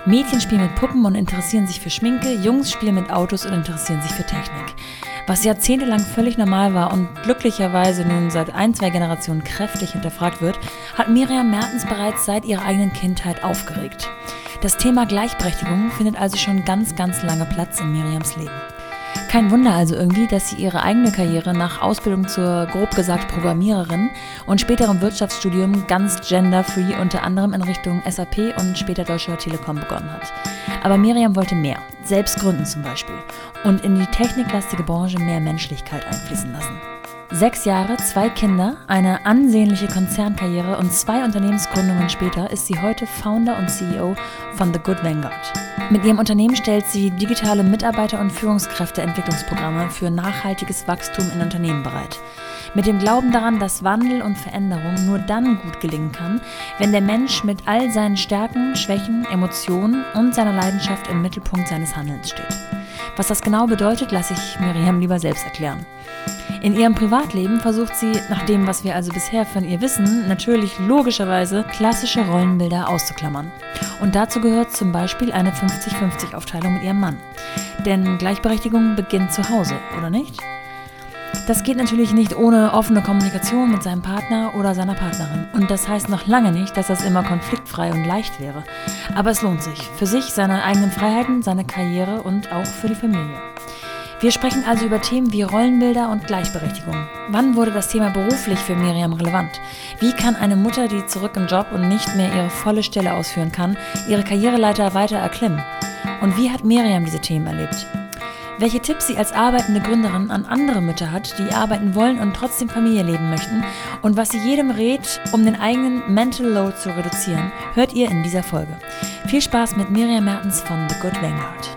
Mädchen spielen mit Puppen und interessieren sich für Schminke, Jungs spielen mit Autos und interessieren sich für Technik. Was jahrzehntelang völlig normal war und glücklicherweise nun seit 1-2 Generationen kräftig hinterfragt wird, hat Miriam Mertens bereits seit ihrer eigenen Kindheit aufgeregt. Das Thema Gleichberechtigung findet also schon ganz, ganz lange Platz in Miriams Leben. Kein Wunder also irgendwie, dass sie ihre eigene Karriere nach Ausbildung zur, grob gesagt, Programmiererin und späterem Wirtschaftsstudium ganz genderfree unter anderem in Richtung SAP und später Deutsche Telekom begonnen hat. Aber Miriam wollte mehr, selbst gründen zum Beispiel, und in die techniklastige Branche mehr Menschlichkeit einfließen lassen. 6 Jahre, 2 Kinder, eine ansehnliche Konzernkarriere und 2 Unternehmensgründungen später ist sie heute Founder und CEO von The Good Vanguard. Mit ihrem Unternehmen stellt sie digitale Mitarbeiter- und Führungskräfteentwicklungsprogramme für nachhaltiges Wachstum in Unternehmen bereit. Mit dem Glauben daran, dass Wandel und Veränderung nur dann gut gelingen kann, wenn der Mensch mit all seinen Stärken, Schwächen, Emotionen und seiner Leidenschaft im Mittelpunkt seines Handelns steht. Was das genau bedeutet, lasse ich Miriam lieber selbst erklären. In ihrem Privatleben versucht sie, nach dem, was wir also bisher von ihr wissen, natürlich logischerweise klassische Rollenbilder auszuklammern. Und dazu gehört zum Beispiel eine 50-50-Aufteilung mit ihrem Mann. Denn Gleichberechtigung beginnt zu Hause, oder nicht? Das geht natürlich nicht ohne offene Kommunikation mit seinem Partner oder seiner Partnerin. Und das heißt noch lange nicht, dass das immer konfliktfrei und leicht wäre. Aber es lohnt sich. Für sich, seine eigenen Freiheiten, seine Karriere und auch für die Familie. Wir sprechen also über Themen wie Rollenbilder und Gleichberechtigung. Wann wurde das Thema beruflich für Miriam relevant? Wie kann eine Mutter, die zurück im Job und nicht mehr ihre volle Stelle ausführen kann, ihre Karriereleiter weiter erklimmen? Und wie hat Miriam diese Themen erlebt? Welche Tipps sie als arbeitende Gründerin an andere Mütter hat, die arbeiten wollen und trotzdem Familie leben möchten und was sie jedem rät, um den eigenen Mental Load zu reduzieren, hört ihr in dieser Folge. Viel Spaß mit Miriam Mertens von The Good Vanguard.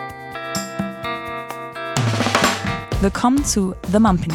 Willkommen zu The Mumpany.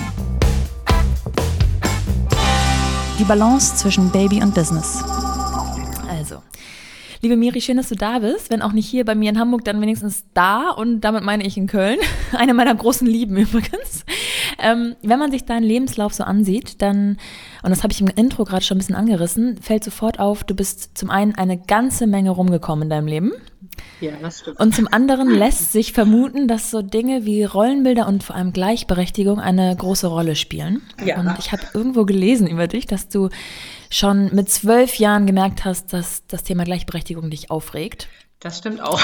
Die Balance zwischen Baby und Business. Also, liebe Miri, schön, dass du da bist. Wenn auch nicht hier bei mir in Hamburg, dann wenigstens da. Und damit meine ich in Köln. Eine meiner großen Lieben übrigens. Wenn man sich deinen Lebenslauf so ansieht, dann, und das habe ich im Intro gerade schon ein bisschen angerissen, fällt sofort auf, du bist zum einen eine ganze Menge rumgekommen in deinem Leben. Ja, das stimmt. Und zum anderen lässt sich vermuten, dass so Dinge wie Rollenbilder und vor allem Gleichberechtigung eine große Rolle spielen. Ja. Und ich habe irgendwo gelesen über dich, dass du schon mit 12 Jahren gemerkt hast, dass das Thema Gleichberechtigung dich aufregt. Das stimmt auch.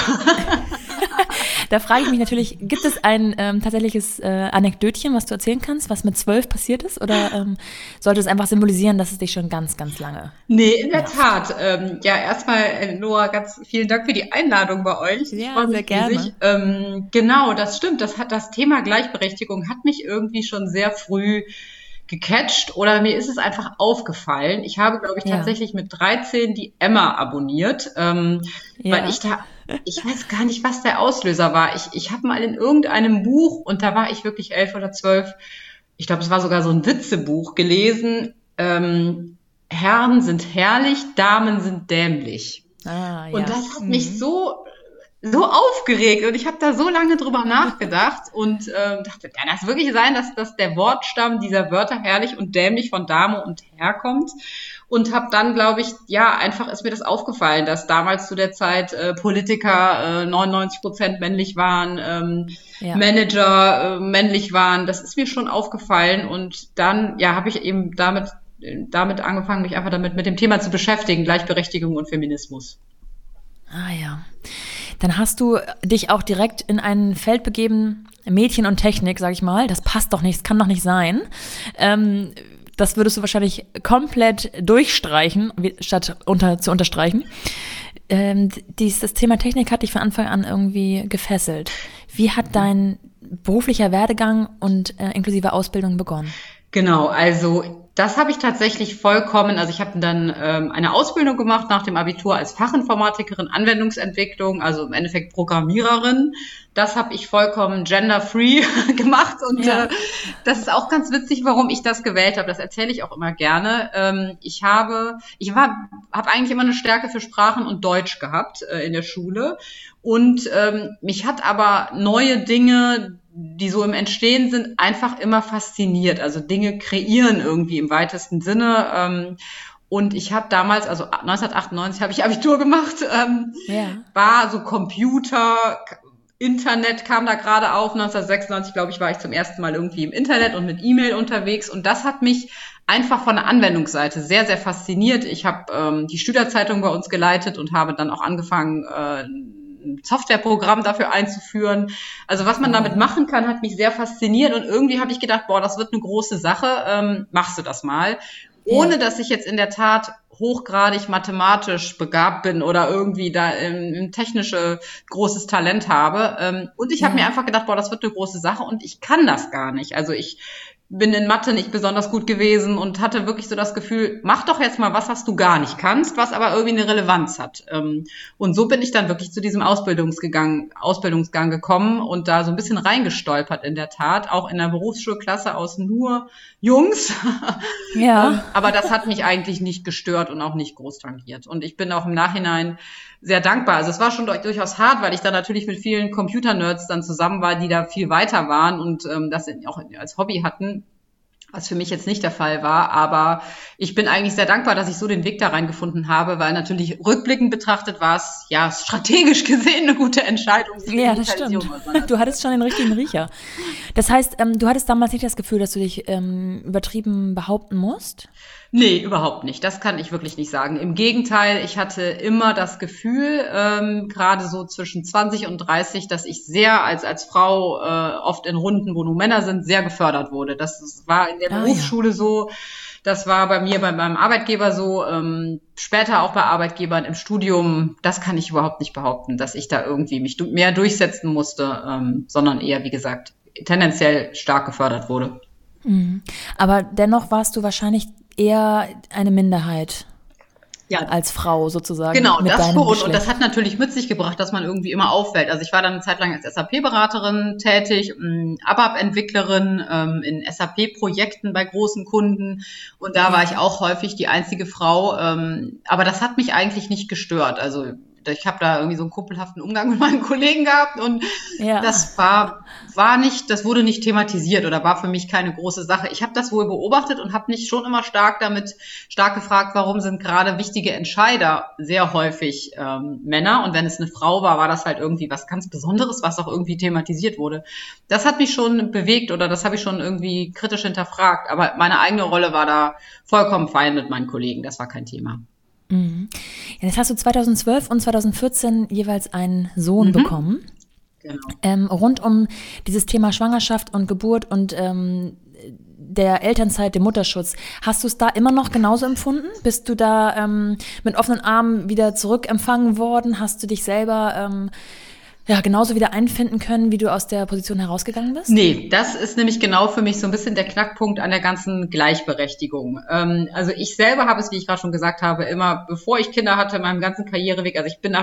Da frage ich mich natürlich, gibt es ein tatsächliches Anekdötchen, was du erzählen kannst, was mit 12 passiert ist? Oder sollte es einfach symbolisieren, dass es dich schon ganz, ganz lange Nee, in der Tat. Ja, erstmal, Noah, ganz vielen Dank für die Einladung bei euch. Ja, sehr gerne. Genau, das stimmt. Das Thema Gleichberechtigung hat mich irgendwie schon sehr früh gecatcht oder mir ist es einfach aufgefallen. Ich habe, glaube ich, tatsächlich mit 13 die Emma abonniert, weil ich weiß gar nicht, was der Auslöser war. Ich habe mal in irgendeinem Buch, und da war ich wirklich 11 oder 12, ich glaube, es war sogar so ein Witzebuch, gelesen, Herren sind herrlich, Damen sind dämlich. Und das hat mich so aufgeregt und ich habe da so lange drüber nachgedacht und dachte, kann das wirklich sein, dass der Wortstamm dieser Wörter herrlich und dämlich von Dame und Herr kommt? Und habe dann, glaube ich, einfach ist mir das aufgefallen, dass damals zu der Zeit Politiker 99% männlich waren, Manager männlich waren. Das ist mir schon aufgefallen und dann habe ich eben damit angefangen, mich einfach mit dem Thema zu beschäftigen, Gleichberechtigung und Feminismus. Ah ja. Dann hast du dich auch direkt in ein Feld begeben, Mädchen und Technik, sag ich mal. Das passt doch nicht, das kann doch nicht sein. Das würdest du wahrscheinlich komplett durchstreichen, statt zu unterstreichen. Das Thema Technik hat dich von Anfang an irgendwie gefesselt. Wie hat dein beruflicher Werdegang und inklusive Ausbildung begonnen? Genau, also das habe ich tatsächlich vollkommen, also ich habe dann eine Ausbildung gemacht nach dem Abitur als Fachinformatikerin Anwendungsentwicklung, also im Endeffekt Programmiererin. Das habe ich vollkommen genderfree gemacht und das ist auch ganz witzig, warum ich das gewählt habe. Das erzähle ich auch immer gerne. Ich habe eigentlich immer eine Stärke für Sprachen und Deutsch gehabt in der Schule und mich hat aber neue Dinge, die so im Entstehen sind, einfach immer fasziniert. Also Dinge kreieren irgendwie im weitesten Sinne. Und ich habe damals, also 1998 habe ich Abitur gemacht, war so Computer, Internet kam da gerade auf. 1996, glaube ich, war ich zum ersten Mal irgendwie im Internet und mit E-Mail unterwegs. Und das hat mich einfach von der Anwendungsseite sehr, sehr fasziniert. Ich habe die Schülerzeitung bei uns geleitet und habe dann auch angefangen, ein Softwareprogramm dafür einzuführen. Also was man damit machen kann, hat mich sehr fasziniert. Und irgendwie habe ich gedacht, boah, das wird eine große Sache. Machst du das mal? Ohne dass ich jetzt in der Tat hochgradig mathematisch begabt bin oder irgendwie da ein technische großes Talent habe. Und ich habe mir einfach gedacht, boah, das wird eine große Sache und ich kann das gar nicht. Also ich bin in Mathe nicht besonders gut gewesen und hatte wirklich so das Gefühl, mach doch jetzt mal was du gar nicht kannst, was aber irgendwie eine Relevanz hat. Und so bin ich dann wirklich zu diesem Ausbildungsgang gekommen und da so ein bisschen reingestolpert in der Tat, auch in der Berufsschulklasse aus nur Jungs. Ja. Aber das hat mich eigentlich nicht gestört und auch nicht groß tangiert. Und ich bin auch im Nachhinein sehr dankbar. Also es war schon durchaus hart, weil ich da natürlich mit vielen Computer-Nerds dann zusammen war, die da viel weiter waren und das auch als Hobby hatten, was für mich jetzt nicht der Fall war. Aber ich bin eigentlich sehr dankbar, dass ich so den Weg da reingefunden habe, weil natürlich rückblickend betrachtet war es ja strategisch gesehen eine gute Entscheidung. Ja, das stimmt. Du hattest schon den richtigen Riecher. Das heißt, du hattest damals nicht das Gefühl, dass du dich übertrieben behaupten musst? Nee, überhaupt nicht. Das kann ich wirklich nicht sagen. Im Gegenteil, ich hatte immer das Gefühl, gerade so zwischen 20 und 30, dass ich sehr als Frau oft in Runden, wo nur Männer sind, sehr gefördert wurde. Das war in der Berufsschule so, das war bei mir, bei meinem Arbeitgeber so, später auch bei Arbeitgebern im Studium. Das kann ich überhaupt nicht behaupten, dass ich da irgendwie mich mehr durchsetzen musste, sondern eher, wie gesagt, tendenziell stark gefördert wurde. Aber dennoch warst du wahrscheinlich eher eine Minderheit als Frau sozusagen. Genau, das schon. Und das hat natürlich mit sich gebracht, dass man irgendwie immer auffällt. Also ich war dann eine Zeit lang als SAP-Beraterin tätig, ABAP-Entwicklerin in SAP-Projekten bei großen Kunden. Und da war ich auch häufig die einzige Frau. Aber das hat mich eigentlich nicht gestört. Also ich habe da irgendwie so einen kumpelhaften Umgang mit meinen Kollegen gehabt und das das wurde nicht thematisiert oder war für mich keine große Sache. Ich habe das wohl beobachtet und habe mich schon immer stark gefragt, warum sind gerade wichtige Entscheider sehr häufig Männer und wenn es eine Frau war, war das halt irgendwie was ganz Besonderes, was auch irgendwie thematisiert wurde. Das hat mich schon bewegt oder das habe ich schon irgendwie kritisch hinterfragt, aber meine eigene Rolle war da vollkommen fein mit meinen Kollegen, das war kein Thema. Ja, jetzt hast du 2012 und 2014 jeweils einen Sohn bekommen. Genau. Rund um dieses Thema Schwangerschaft und Geburt und der Elternzeit, dem Mutterschutz. Hast du es da immer noch genauso empfunden? Bist du da mit offenen Armen wieder zurückempfangen worden? Hast du dich selber genauso wieder einfinden können, wie du aus der Position herausgegangen bist? Nee, das ist nämlich genau für mich so ein bisschen der Knackpunkt an der ganzen Gleichberechtigung. Also ich selber habe es, wie ich gerade schon gesagt habe, immer, bevor ich Kinder hatte, in meinem ganzen Karriereweg, also ich bin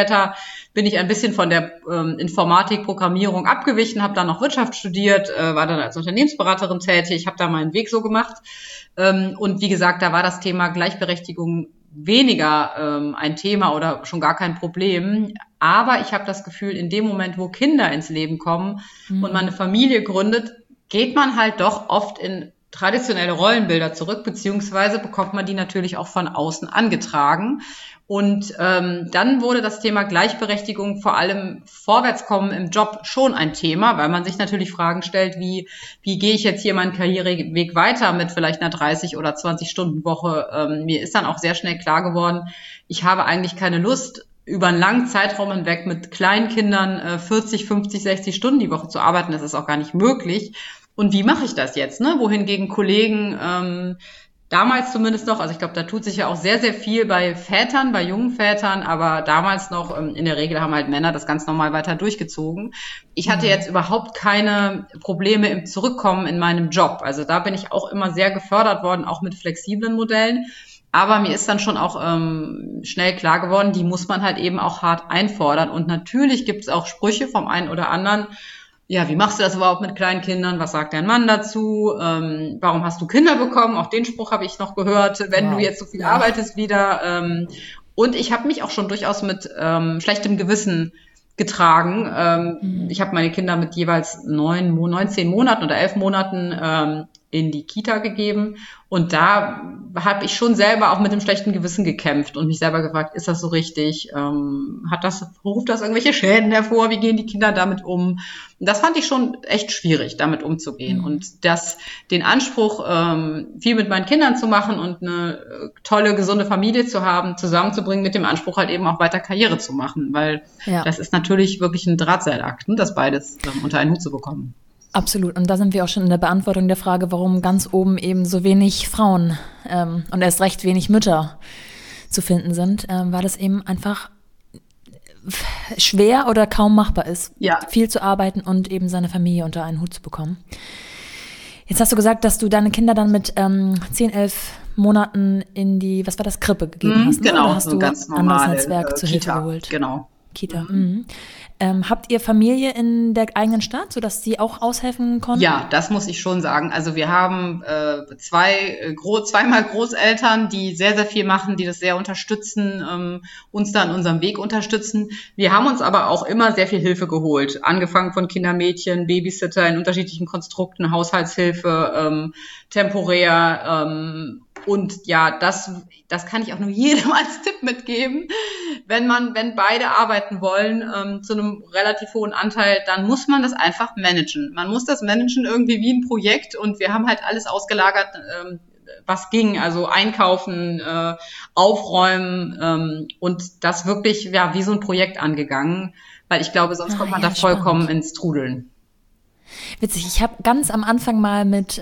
ein bisschen von der Informatik, Programmierung abgewichen, habe dann noch Wirtschaft studiert, war dann als Unternehmensberaterin tätig, habe da meinen Weg so gemacht. Und wie gesagt, da war das Thema Gleichberechtigung weniger ein Thema oder schon gar kein Problem. Aber ich habe das Gefühl, in dem Moment, wo Kinder ins Leben kommen und man eine Familie gründet, geht man halt doch oft in traditionelle Rollenbilder zurück, beziehungsweise bekommt man die natürlich auch von außen angetragen. Und dann wurde das Thema Gleichberechtigung, vor allem Vorwärtskommen im Job, schon ein Thema, weil man sich natürlich Fragen stellt, wie gehe ich jetzt hier meinen Karriereweg weiter mit vielleicht einer 30 oder 20 Stunden Woche. Mir ist dann auch sehr schnell klar geworden, ich habe eigentlich keine Lust, über einen langen Zeitraum hinweg mit kleinen Kindern 40, 50, 60 Stunden die Woche zu arbeiten. Das ist auch gar nicht möglich. Und wie mache ich das jetzt? Wohingegen Kollegen damals zumindest noch, also ich glaube, da tut sich ja auch sehr, sehr viel bei Vätern, bei jungen Vätern, aber damals noch, in der Regel haben halt Männer das ganz normal weiter durchgezogen. Ich hatte jetzt überhaupt keine Probleme im Zurückkommen in meinem Job. Also da bin ich auch immer sehr gefördert worden, auch mit flexiblen Modellen. Aber mir ist dann schon auch schnell klar geworden, die muss man halt eben auch hart einfordern. Und natürlich gibt es auch Sprüche vom einen oder anderen. Ja, wie machst du das überhaupt mit kleinen Kindern? Was sagt dein Mann dazu? Warum hast du Kinder bekommen? Auch den Spruch habe ich noch gehört, wenn du jetzt so viel arbeitest wieder. Und ich habe mich auch schon durchaus mit schlechtem Gewissen getragen. Ich habe meine Kinder mit jeweils 19 Monaten oder 11 Monaten in die Kita gegeben. Und da habe ich schon selber auch mit dem schlechten Gewissen gekämpft und mich selber gefragt, ist das so richtig? Ruft das irgendwelche Schäden hervor? Wie gehen die Kinder damit um? Und das fand ich schon echt schwierig, damit umzugehen. Und den Anspruch, viel mit meinen Kindern zu machen und eine tolle, gesunde Familie zu haben, zusammenzubringen mit dem Anspruch halt eben auch weiter Karriere zu machen. Weil das ist natürlich wirklich ein Drahtseilakt, ne, das beides unter einen Hut zu bekommen. Absolut. Und da sind wir auch schon in der Beantwortung der Frage, warum ganz oben eben so wenig Frauen und erst recht wenig Mütter zu finden sind, weil es eben einfach schwer oder kaum machbar ist, viel zu arbeiten und eben seine Familie unter einen Hut zu bekommen. Jetzt hast du gesagt, dass du deine Kinder dann mit 10, 11 Monaten in die, was war das, Krippe gegeben hast? Genau, oder hast so du ein ganz anderes normal Netzwerk zur Hilfe geholt? Genau. Kita. Habt ihr Familie in der eigenen Stadt, sodass sie auch aushelfen konnten? Ja, das muss ich schon sagen. Also wir haben zweimal Großeltern, die sehr, sehr viel machen, die das sehr unterstützen, uns da in unserem Weg unterstützen. Wir haben uns aber auch immer sehr viel Hilfe geholt. Angefangen von Kindermädchen, Babysitter in unterschiedlichen Konstrukten, Haushaltshilfe, temporär, und ja, das kann ich auch nur jedem als Tipp mitgeben. Wenn beide arbeiten wollen, zu einem relativ hohen Anteil, dann muss man das einfach managen. Man muss das managen irgendwie wie ein Projekt und wir haben halt alles ausgelagert, was ging. Also einkaufen, aufräumen, und das wirklich, wie so ein Projekt angegangen. Weil ich glaube, sonst kommt man da vollkommen ins Trudeln. Witzig, ich habe ganz am Anfang mal mit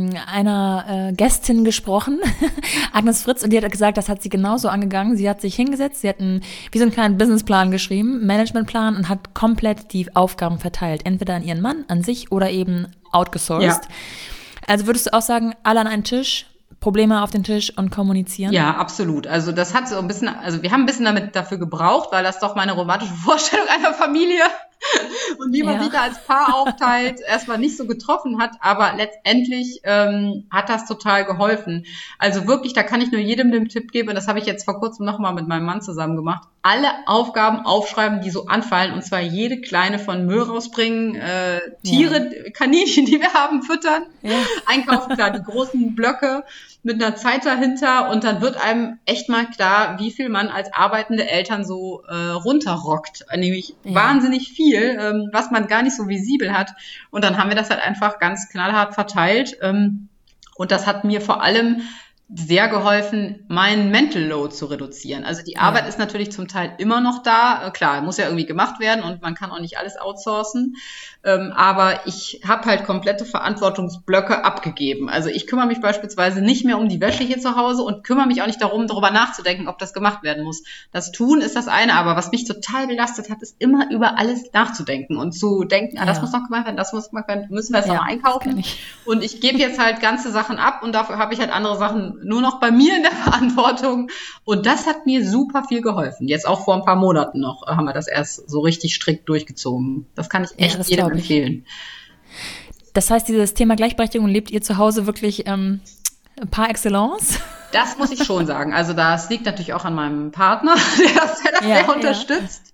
einer Gästin gesprochen, Agnes Fritz, und die hat gesagt, das hat sie genauso angegangen. Sie hat sich hingesetzt, sie hat wie so einen kleinen Businessplan geschrieben, Managementplan, und hat komplett die Aufgaben verteilt. Entweder an ihren Mann, an sich oder eben outgesourced. Ja. Also würdest du auch sagen, alle an einen Tisch, Probleme auf den Tisch und kommunizieren? Ja, absolut. Also das hat so ein bisschen, also wir haben ein bisschen dafür gebraucht, weil das doch meine romantische Vorstellung einer Familie und wie man sich da als Paar aufteilt, erstmal nicht so getroffen hat, aber letztendlich hat das total geholfen. Also wirklich, da kann ich nur jedem den Tipp geben, und das habe ich jetzt vor kurzem nochmal mit meinem Mann zusammen gemacht, alle Aufgaben aufschreiben, die so anfallen, und zwar jede kleine, von Müll rausbringen, Tiere, Kaninchen, die wir haben, füttern, einkaufen, klar, die großen Blöcke mit einer Zeit dahinter, und dann wird einem echt mal klar, wie viel man als arbeitende Eltern so runterrockt, nämlich wahnsinnig viel, was man gar nicht so visibel hat, und dann haben wir das halt einfach ganz knallhart verteilt, und das hat mir vor allem sehr geholfen, meinen Mental Load zu reduzieren. Also die Arbeit ist natürlich zum Teil immer noch da. Klar, muss ja irgendwie gemacht werden und man kann auch nicht alles outsourcen. Aber ich habe halt komplette Verantwortungsblöcke abgegeben. Also ich kümmere mich beispielsweise nicht mehr um die Wäsche hier zu Hause und kümmere mich auch nicht darum, darüber nachzudenken, ob das gemacht werden muss. Das Tun ist das eine, aber was mich total belastet hat, ist immer über alles nachzudenken und zu denken, das muss noch gemacht werden, das muss gemacht werden, müssen wir jetzt noch mal einkaufen. Und ich gebe jetzt halt ganze Sachen ab und dafür habe ich halt andere Sachen nur noch bei mir in der Verantwortung. Und das hat mir super viel geholfen. Jetzt auch vor ein paar Monaten noch haben wir das erst so richtig strikt durchgezogen. Das kann ich echt jedem empfehlen. Das heißt, dieses Thema Gleichberechtigung lebt ihr zu Hause wirklich par excellence? Das muss ich schon sagen. Also das liegt natürlich auch an meinem Partner, der das sehr unterstützt.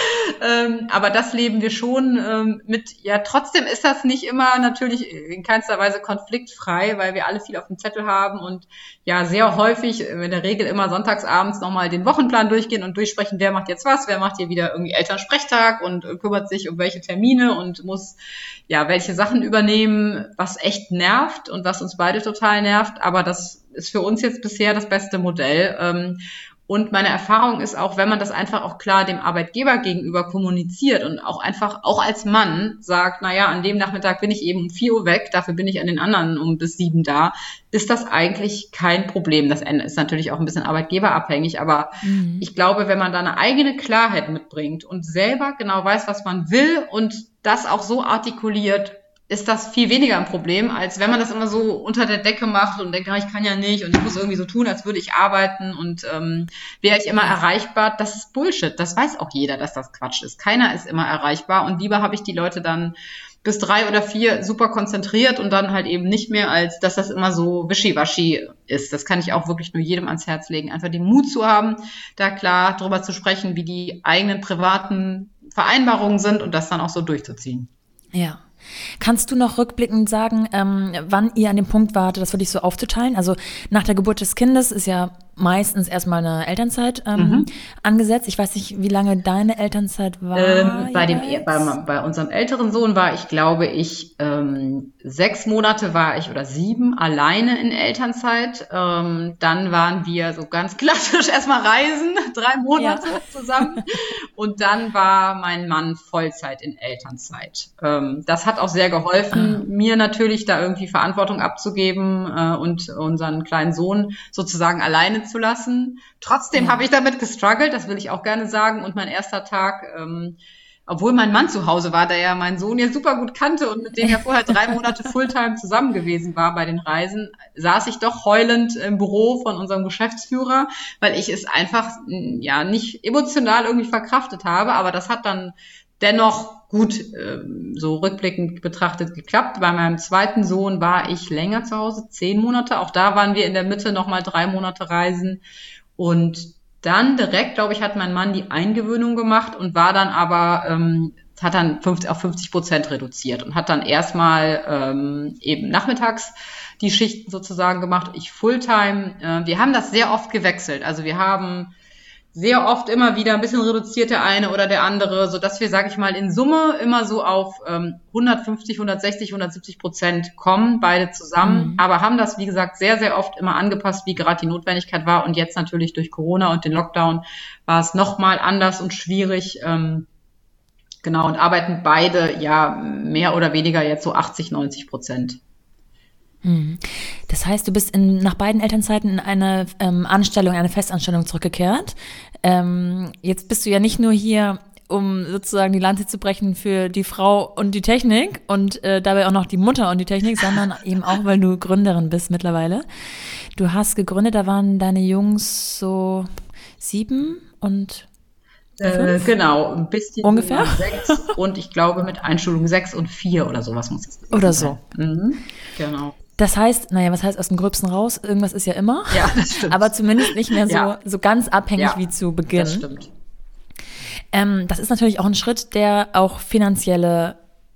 Aber das leben wir schon mit. Ja, trotzdem ist das nicht immer natürlich in keinster Weise konfliktfrei, weil wir alle viel auf dem Zettel haben und ja sehr häufig, in der Regel immer sonntagsabends nochmal den Wochenplan durchgehen und durchsprechen, wer macht jetzt was, wer macht hier wieder irgendwie Elternsprechtag und kümmert sich um welche Termine und muss welche Sachen übernehmen, was echt nervt und was uns beide total nervt. Aber das ist für uns jetzt bisher das beste Modell. Und meine Erfahrung ist auch, wenn man das einfach auch klar dem Arbeitgeber gegenüber kommuniziert und auch einfach, auch als Mann sagt, an dem Nachmittag bin ich eben um 4 Uhr weg, dafür bin ich an den anderen um bis 7 da, ist das eigentlich kein Problem. Das ist natürlich auch ein bisschen arbeitgeberabhängig, aber ich glaube, wenn man da eine eigene Klarheit mitbringt und selber genau weiß, was man will und das auch so artikuliert, ist das viel weniger ein Problem, als wenn man das immer so unter der Decke macht und denkt, ich kann ja nicht und ich muss irgendwie so tun, als würde ich arbeiten und wäre ich immer erreichbar. Das ist Bullshit. Das weiß auch jeder, dass das Quatsch ist. Keiner ist immer erreichbar und lieber habe ich die Leute dann bis 3 oder 4 super konzentriert und dann halt eben nicht mehr, als dass das immer so wischiwaschi ist. Das kann ich auch wirklich nur jedem ans Herz legen. Einfach den Mut zu haben, da klar drüber zu sprechen, wie die eigenen privaten Vereinbarungen sind und das dann auch so durchzuziehen. Ja. Kannst du noch rückblickend sagen, wann ihr an dem Punkt wart, das wirklich so aufzuteilen? Also nach der Geburt des Kindes ist ja meistens erstmal eine Elternzeit angesetzt. Ich weiß nicht, wie lange deine Elternzeit war. Bei unserem älteren Sohn war ich, glaube ich, 6 Monate war ich oder 7 alleine in Elternzeit. Dann waren wir so ganz klassisch erstmal reisen, 3 Monate zusammen. Und dann war mein Mann Vollzeit in Elternzeit. Das hat auch sehr geholfen, mir natürlich da irgendwie Verantwortung abzugeben und unseren kleinen Sohn sozusagen alleine zu lassen. Trotzdem habe ich damit gestruggelt, das will ich auch gerne sagen. Und mein erster Tag, obwohl mein Mann zu Hause war, der ja meinen Sohn ja super gut kannte und mit dem ja vorher 3 Monate Fulltime zusammen gewesen war bei den Reisen, saß ich doch heulend im Büro von unserem Geschäftsführer, weil ich es einfach ja nicht emotional irgendwie verkraftet habe. Aber das hat dann dennoch gut, so rückblickend betrachtet, geklappt. Bei meinem zweiten Sohn war ich länger zu Hause, 10 Monate. Auch da waren wir in der Mitte nochmal 3 Monate reisen. Und dann direkt, glaube ich, hat mein Mann die Eingewöhnung gemacht und war dann aber, hat dann auf 50% reduziert und hat dann erstmal eben nachmittags die Schichten sozusagen gemacht. Ich Fulltime. Wir haben das sehr oft gewechselt. Also wir haben sehr oft immer wieder ein bisschen reduziert der eine oder der andere, so dass wir, sage ich mal, in Summe immer so auf 150, 160, 170% kommen, beide zusammen. Aber haben das, wie gesagt, sehr, sehr oft immer angepasst, wie gerade die Notwendigkeit war. Und jetzt natürlich durch Corona und den Lockdown war es nochmal anders und schwierig. Genau, und arbeiten beide ja mehr oder weniger jetzt so 80-90%. Das heißt, du bist nach beiden Elternzeiten in eine Anstellung, eine Festanstellung zurückgekehrt. Jetzt bist du ja nicht nur hier, um sozusagen die Lanze zu brechen für die Frau und die Technik und dabei auch noch die Mutter und die Technik, sondern eben auch, weil du Gründerin bist mittlerweile. Du hast gegründet, da waren deine Jungs so 7 und 5? Genau, ein bisschen ungefähr 6 und ich glaube mit Einschulung 6 und 4 oder sowas muss es sein. Oder so. Genau. Das heißt, naja, was heißt aus dem Gröbsten raus? Irgendwas ist ja immer. Ja, das stimmt. Aber zumindest nicht mehr so ganz abhängig wie zu Beginn. Das stimmt. Das ist natürlich auch ein Schritt, der auch finanzielle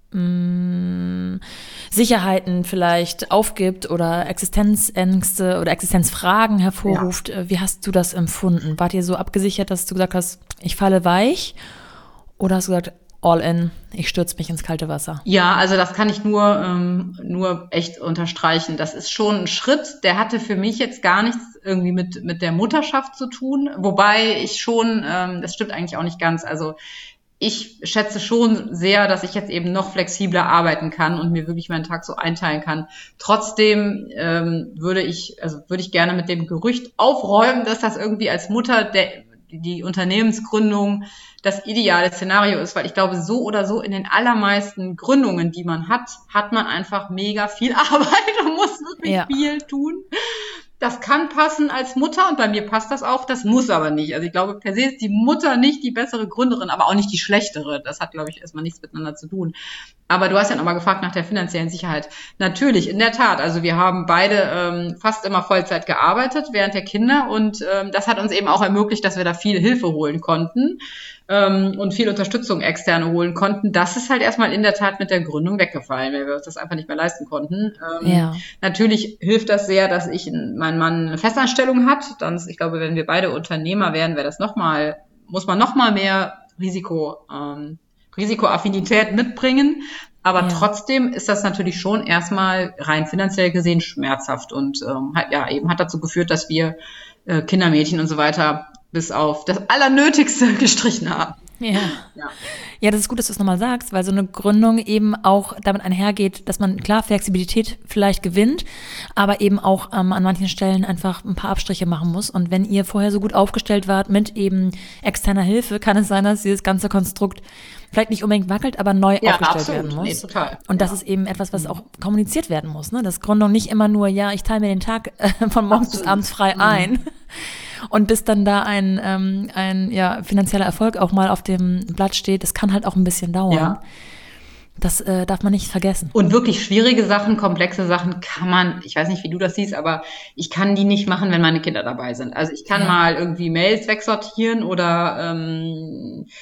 Sicherheiten vielleicht aufgibt oder Existenzängste oder Existenzfragen hervorruft. Ja. Wie hast du das empfunden? Wart ihr so abgesichert, dass du gesagt hast, ich falle weich? Oder hast du gesagt, all in, ich stürze mich ins kalte Wasser? Ja, also das kann ich nur echt unterstreichen. Das ist schon ein Schritt, der hatte für mich jetzt gar nichts irgendwie mit der Mutterschaft zu tun. Wobei ich schon, das stimmt eigentlich auch nicht ganz, also ich schätze schon sehr, dass ich jetzt eben noch flexibler arbeiten kann und mir wirklich meinen Tag so einteilen kann. Trotzdem würde ich gerne mit dem Gerücht aufräumen, dass das irgendwie als Mutter die Unternehmensgründung das ideale Szenario ist, weil ich glaube, so oder so in den allermeisten Gründungen, die man hat man einfach mega viel Arbeit und muss wirklich viel tun. Das kann passen als Mutter und bei mir passt das auch, das muss aber nicht. Also ich glaube, per se ist die Mutter nicht die bessere Gründerin, aber auch nicht die schlechtere. Das hat, glaube ich, erstmal nichts miteinander zu tun. Aber du hast ja nochmal gefragt nach der finanziellen Sicherheit. Natürlich, in der Tat. Also wir haben beide fast immer Vollzeit gearbeitet während der Kinder und das hat uns eben auch ermöglicht, dass wir da viel Hilfe holen konnten und viel Unterstützung externe holen konnten. Das ist halt erstmal in der Tat mit der Gründung weggefallen, weil wir uns das einfach nicht mehr leisten konnten. Natürlich hilft das sehr, dass mein Mann eine Festanstellung hat. Dann, ich glaube, wenn wir beide Unternehmer wären, muss man noch mal mehr Risikoaffinität mitbringen. Aber trotzdem ist das natürlich schon erstmal rein finanziell gesehen schmerzhaft und eben hat dazu geführt, dass wir Kindermädchen und so weiter bis auf das Allernötigste gestrichen haben. Ja, das ist gut, dass du es nochmal sagst, weil so eine Gründung eben auch damit einhergeht, dass man klar Flexibilität vielleicht gewinnt, aber eben auch an manchen Stellen einfach ein paar Abstriche machen muss. Und wenn ihr vorher so gut aufgestellt wart mit eben externer Hilfe, kann es sein, dass dieses ganze Konstrukt vielleicht nicht unbedingt wackelt, aber neu aufgestellt werden muss. Nee, total. Und das ist eben etwas, was auch kommuniziert werden muss, ne? Dass Gründung nicht immer nur, ich teile mir den Tag von morgens bis abends frei ein. Und bis dann da ein finanzieller Erfolg auch mal auf dem Blatt steht, das kann halt auch ein bisschen dauern. Ja. Das darf man nicht vergessen. Und wirklich schwierige Sachen, komplexe Sachen kann man, ich weiß nicht, wie du das siehst, aber ich kann die nicht machen, wenn meine Kinder dabei sind. Also ich kann mal irgendwie Mails wegsortieren oder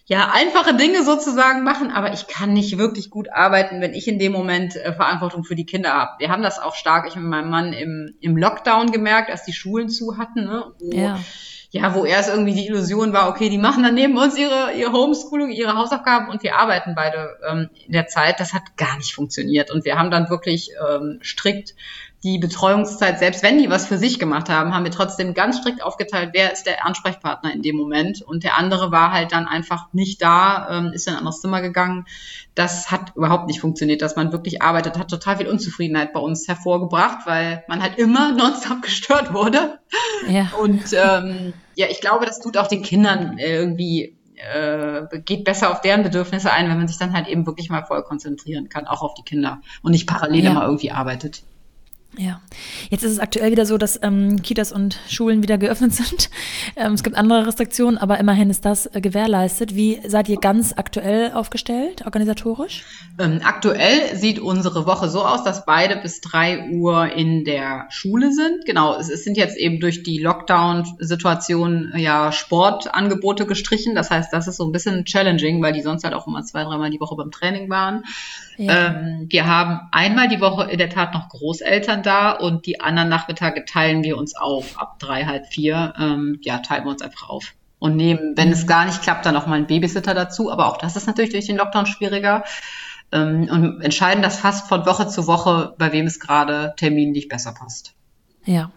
ja, einfache Dinge sozusagen machen, aber ich kann nicht wirklich gut arbeiten, wenn ich in dem Moment Verantwortung für die Kinder habe. Wir haben das auch stark, ich mit meinem Mann im Lockdown gemerkt, als die Schulen zu hatten, ne? Wo erst irgendwie die Illusion war, okay, die machen dann neben uns ihre Homeschooling, ihre Hausaufgaben und wir arbeiten beide in der Zeit. Das hat gar nicht funktioniert und wir haben dann wirklich strikt die Betreuungszeit, selbst wenn die was für sich gemacht haben, haben wir trotzdem ganz strikt aufgeteilt, wer ist der Ansprechpartner in dem Moment. Und der andere war halt dann einfach nicht da, ist in ein anderes Zimmer gegangen. Das hat überhaupt nicht funktioniert, dass man wirklich arbeitet, hat total viel Unzufriedenheit bei uns hervorgebracht, weil man halt immer nonstop gestört wurde. Ja. Und ich glaube, das tut auch den Kindern irgendwie, geht besser auf deren Bedürfnisse ein, wenn man sich dann halt eben wirklich mal voll konzentrieren kann, auch auf die Kinder und nicht parallel immer irgendwie arbeitet. Ja, jetzt ist es aktuell wieder so, dass Kitas und Schulen wieder geöffnet sind. Es gibt andere Restriktionen, aber immerhin ist das gewährleistet. Wie seid ihr ganz aktuell aufgestellt, organisatorisch? Aktuell sieht unsere Woche so aus, dass beide bis 3 Uhr in der Schule sind. Genau, es sind jetzt eben durch die Lockdown-Situation Sportangebote gestrichen. Das heißt, das ist so ein bisschen challenging, weil die sonst halt auch immer 2-3 Mal die Woche beim Training waren. Ja. Wir haben einmal die Woche in der Tat noch Großeltern da und die anderen Nachmittage teilen wir uns auf. Ab 3, halb 4, teilen wir uns einfach auf. Und nehmen, wenn es gar nicht klappt, dann auch mal einen Babysitter dazu. Aber auch das ist natürlich durch den Lockdown schwieriger. Und entscheiden das fast von Woche zu Woche, bei wem es gerade terminlich besser passt. Ja.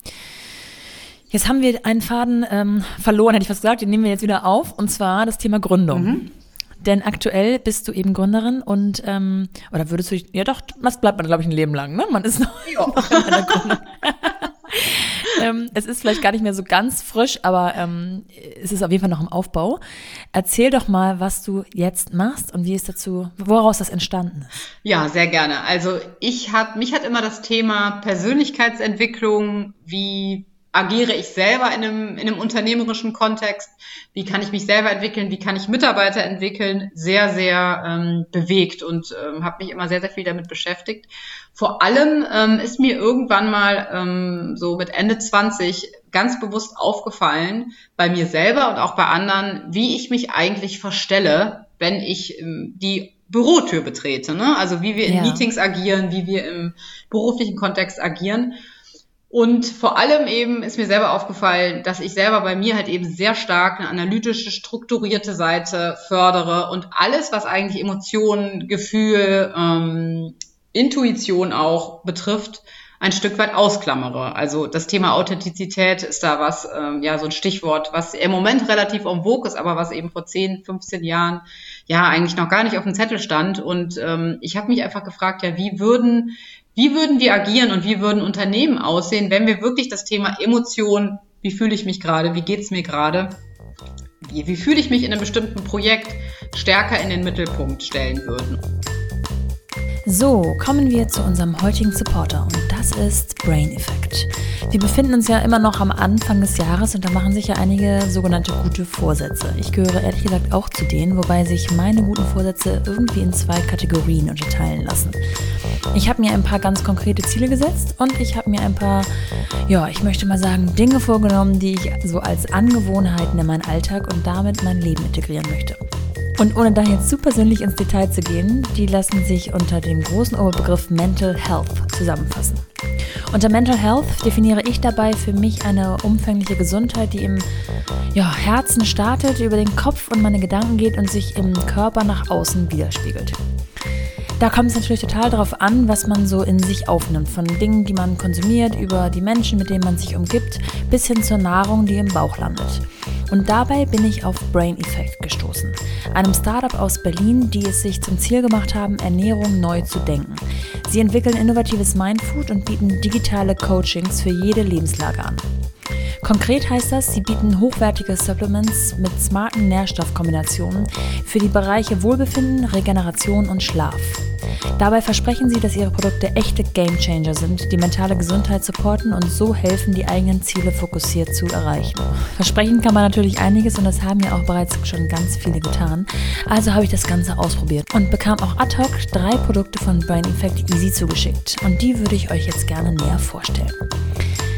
Jetzt haben wir einen Faden verloren, hätte ich fast gesagt. Den nehmen wir jetzt wieder auf. Und zwar das Thema Gründung. Mhm. Denn aktuell bist du eben Gründerin und, oder würdest du, ja doch, das bleibt man, glaube ich, ein Leben lang, ne? Man ist noch in einer Gründung. Es ist vielleicht gar nicht mehr so ganz frisch, aber es ist auf jeden Fall noch im Aufbau. Erzähl doch mal, was du jetzt machst und woraus das entstanden ist. Ja, sehr gerne. Also mich hat immer das Thema Persönlichkeitsentwicklung, wie agiere ich selber in einem unternehmerischen Kontext? Wie kann ich mich selber entwickeln? Wie kann ich Mitarbeiter entwickeln? Sehr, sehr bewegt und habe mich immer sehr, sehr viel damit beschäftigt. Vor allem ist mir irgendwann mal so mit Ende 20 ganz bewusst aufgefallen, bei mir selber und auch bei anderen, wie ich mich eigentlich verstelle, wenn ich die Bürotür betrete, ne? Also wie wir in Meetings agieren, wie wir im beruflichen Kontext agieren. Und vor allem eben ist mir selber aufgefallen, dass ich selber bei mir halt eben sehr stark eine analytische, strukturierte Seite fördere und alles, was eigentlich Emotionen, Gefühl, Intuition auch betrifft, ein Stück weit ausklammere. Also das Thema Authentizität ist da was, so ein Stichwort, was im Moment relativ en vogue ist, aber was eben vor 10, 15 Jahren eigentlich noch gar nicht auf dem Zettel stand. Und ich habe mich einfach gefragt, wie würden wir agieren und wie würden Unternehmen aussehen, wenn wir wirklich das Thema Emotion, wie fühle ich mich gerade, wie geht's mir gerade, wie fühle ich mich in einem bestimmten Projekt stärker in den Mittelpunkt stellen würden. So, kommen wir zu unserem heutigen Supporter und das ist Brain Effect. Wir befinden uns ja immer noch am Anfang des Jahres und da machen sich ja einige sogenannte gute Vorsätze. Ich gehöre ehrlich gesagt auch zu denen, wobei sich meine guten Vorsätze irgendwie in 2 Kategorien unterteilen lassen. Ich habe mir ein paar ganz konkrete Ziele gesetzt und ich habe mir ein paar, ich möchte mal sagen, Dinge vorgenommen, die ich so als Angewohnheiten in meinen Alltag und damit mein Leben integrieren möchte. Und ohne da jetzt zu persönlich ins Detail zu gehen, die lassen sich unter dem großen Oberbegriff Mental Health zusammenfassen. Unter Mental Health definiere ich dabei für mich eine umfängliche Gesundheit, die im Herzen startet, über den Kopf und meine Gedanken geht und sich im Körper nach außen widerspiegelt. Da kommt es natürlich total darauf an, was man so in sich aufnimmt, von Dingen, die man konsumiert, über die Menschen, mit denen man sich umgibt, bis hin zur Nahrung, die im Bauch landet. Und dabei bin ich auf Brain Effect gestoßen, einem Startup aus Berlin, die es sich zum Ziel gemacht haben, Ernährung neu zu denken. Sie entwickeln innovatives Mindfood und bieten digitale Coachings für jede Lebenslage an. Konkret heißt das, sie bieten hochwertige Supplements mit smarten Nährstoffkombinationen für die Bereiche Wohlbefinden, Regeneration und Schlaf. Dabei versprechen sie, dass ihre Produkte echte Gamechanger sind, die mentale Gesundheit supporten und so helfen, die eigenen Ziele fokussiert zu erreichen. Versprechen kann man natürlich einiges und das haben ja auch bereits schon ganz viele getan. Also habe ich das Ganze ausprobiert und bekam auch ad hoc 3 Produkte von Brain Effect Easy zugeschickt. Und die würde ich euch jetzt gerne näher vorstellen.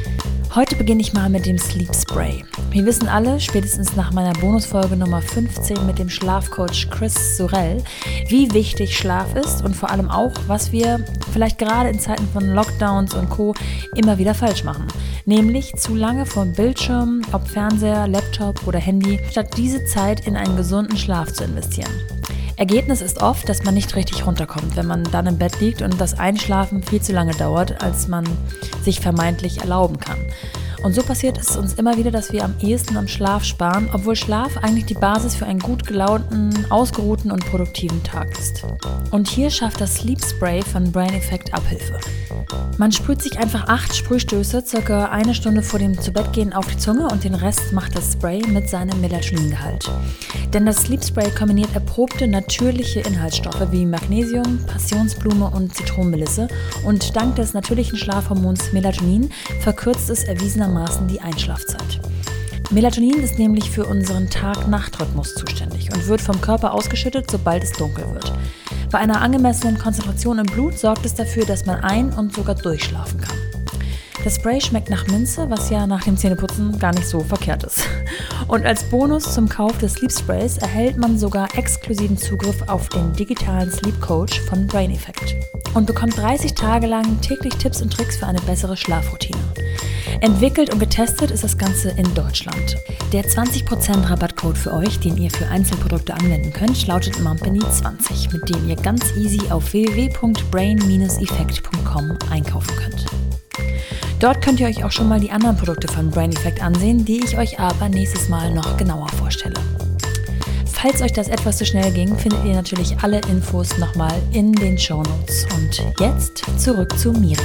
Heute beginne ich mal mit dem Sleep Spray. Wir wissen alle, spätestens nach meiner Bonusfolge Nummer 15 mit dem Schlafcoach Chris Sorel, wie wichtig Schlaf ist und vor allem auch, was wir vielleicht gerade in Zeiten von Lockdowns und Co. immer wieder falsch machen. Nämlich zu lange vor dem Bildschirm, ob Fernseher, Laptop oder Handy, statt diese Zeit in einen gesunden Schlaf zu investieren. Ergebnis ist oft, dass man nicht richtig runterkommt, wenn man dann im Bett liegt und das Einschlafen viel zu lange dauert, als man sich vermeintlich erlauben kann. Und so passiert es uns immer wieder, dass wir am ehesten am Schlaf sparen, obwohl Schlaf eigentlich die Basis für einen gut gelaunten, ausgeruhten und produktiven Tag ist. Und hier schafft das Sleep Spray von Brain Effect Abhilfe. Man sprüht sich einfach 8 Sprühstöße, circa 1 Stunde vor dem Zubettgehen auf die Zunge und den Rest macht das Spray mit seinem Melatoningehalt. Denn das Sleep Spray kombiniert erprobte natürliche Inhaltsstoffe wie Magnesium, Passionsblume und Zitronenmelisse und dank des natürlichen Schlafhormons Melatonin verkürzt es erwiesenermaßen die Einschlafzeit. Melatonin ist nämlich für unseren Tag-Nacht-Rhythmus zuständig und wird vom Körper ausgeschüttet, sobald es dunkel wird. Bei einer angemessenen Konzentration im Blut sorgt es dafür, dass man ein- und sogar durchschlafen kann. Das Spray schmeckt nach Minze, was ja nach dem Zähneputzen gar nicht so verkehrt ist. Und als Bonus zum Kauf des Sleep Sprays erhält man sogar exklusiven Zugriff auf den digitalen Sleep Coach von Brain Effect und bekommt 30 Tage lang täglich Tipps und Tricks für eine bessere Schlafroutine. Entwickelt und getestet ist das Ganze in Deutschland. Der 20% Rabattcode für euch, den ihr für Einzelprodukte anwenden könnt, lautet Mumpany20, mit dem ihr ganz easy auf www.brain-effect.com einkaufen könnt. Dort könnt ihr euch auch schon mal die anderen Produkte von Brain Effect ansehen, die ich euch aber nächstes Mal noch genauer vorstelle. Falls euch das etwas zu schnell ging, findet ihr natürlich alle Infos nochmal in den Shownotes. Und jetzt zurück zu Miri.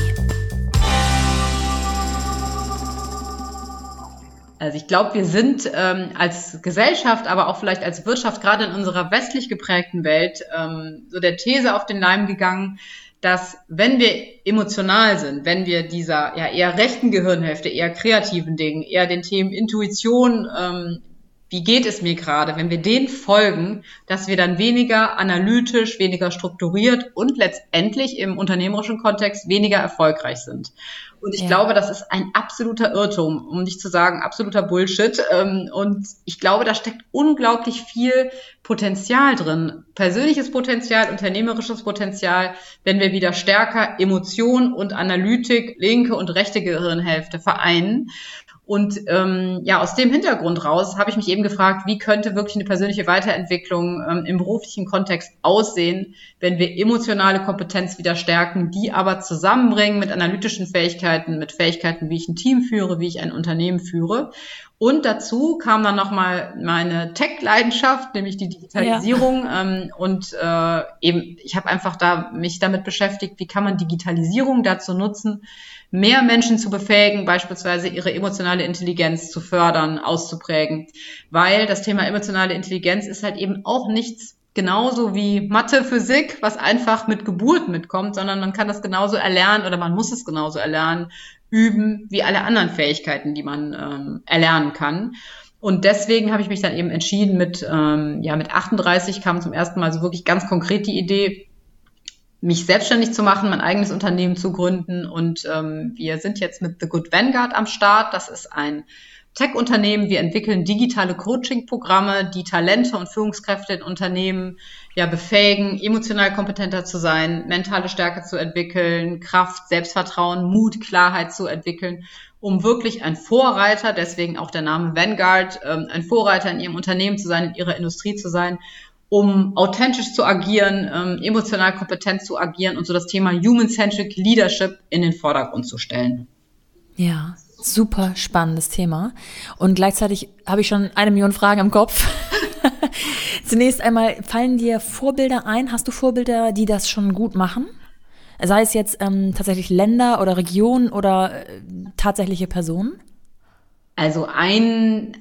Also ich glaube, wir sind als Gesellschaft, aber auch vielleicht als Wirtschaft, gerade in unserer westlich geprägten Welt, so der These auf den Leim gegangen, dass wenn wir emotional sind, wenn wir dieser ja eher rechten Gehirnhälfte, eher kreativen Dingen, eher den Themen Intuition, wie geht es mir gerade, wenn wir denen folgen, dass wir dann weniger analytisch, weniger strukturiert und letztendlich im unternehmerischen Kontext weniger erfolgreich sind. Und ich glaube, das ist ein absoluter Irrtum, um nicht zu sagen absoluter Bullshit. Und ich glaube, da steckt unglaublich viel Potenzial drin. Persönliches Potenzial, unternehmerisches Potenzial, wenn wir wieder stärker Emotion und Analytik, linke und rechte Gehirnhälfte vereinen. Und aus dem Hintergrund raus habe ich mich eben gefragt, wie könnte wirklich eine persönliche Weiterentwicklung im beruflichen Kontext aussehen, wenn wir emotionale Kompetenz wieder stärken, die aber zusammenbringen mit analytischen Fähigkeiten, mit Fähigkeiten, wie ich ein Team führe, wie ich ein Unternehmen führe. Und dazu kam dann nochmal meine Tech-Leidenschaft, nämlich die Digitalisierung. Ja. Ich habe einfach mich damit beschäftigt, wie kann man Digitalisierung dazu nutzen, mehr Menschen zu befähigen, beispielsweise ihre emotionale Intelligenz zu fördern, auszuprägen. Weil das Thema emotionale Intelligenz ist halt eben auch nichts genauso wie Mathe, Physik, was einfach mit Geburt mitkommt, sondern man kann das genauso erlernen oder man muss es genauso erlernen, üben, wie alle anderen Fähigkeiten, die man erlernen kann. Und deswegen habe ich mich dann eben entschieden, mit 38 kam zum ersten Mal so wirklich ganz konkret die Idee, mich selbstständig zu machen, mein eigenes Unternehmen zu gründen. Und wir sind jetzt mit The Good Vanguard am Start. Das ist ein Tech-Unternehmen. Wir entwickeln digitale Coaching-Programme, die Talente und Führungskräfte in Unternehmen befähigen, emotional kompetenter zu sein, mentale Stärke zu entwickeln, Kraft, Selbstvertrauen, Mut, Klarheit zu entwickeln, um wirklich ein Vorreiter, deswegen auch der Name Vanguard, ein Vorreiter in ihrem Unternehmen zu sein, in ihrer Industrie zu sein, um authentisch zu agieren, emotional kompetent zu agieren und so das Thema Human-Centric Leadership in den Vordergrund zu stellen. Ja, super spannendes Thema. Und gleichzeitig habe ich schon 1 Million Fragen im Kopf. Zunächst einmal, fallen dir Vorbilder ein? Hast du Vorbilder, die das schon gut machen? Sei es jetzt tatsächlich Länder oder Regionen oder tatsächliche Personen? Also ein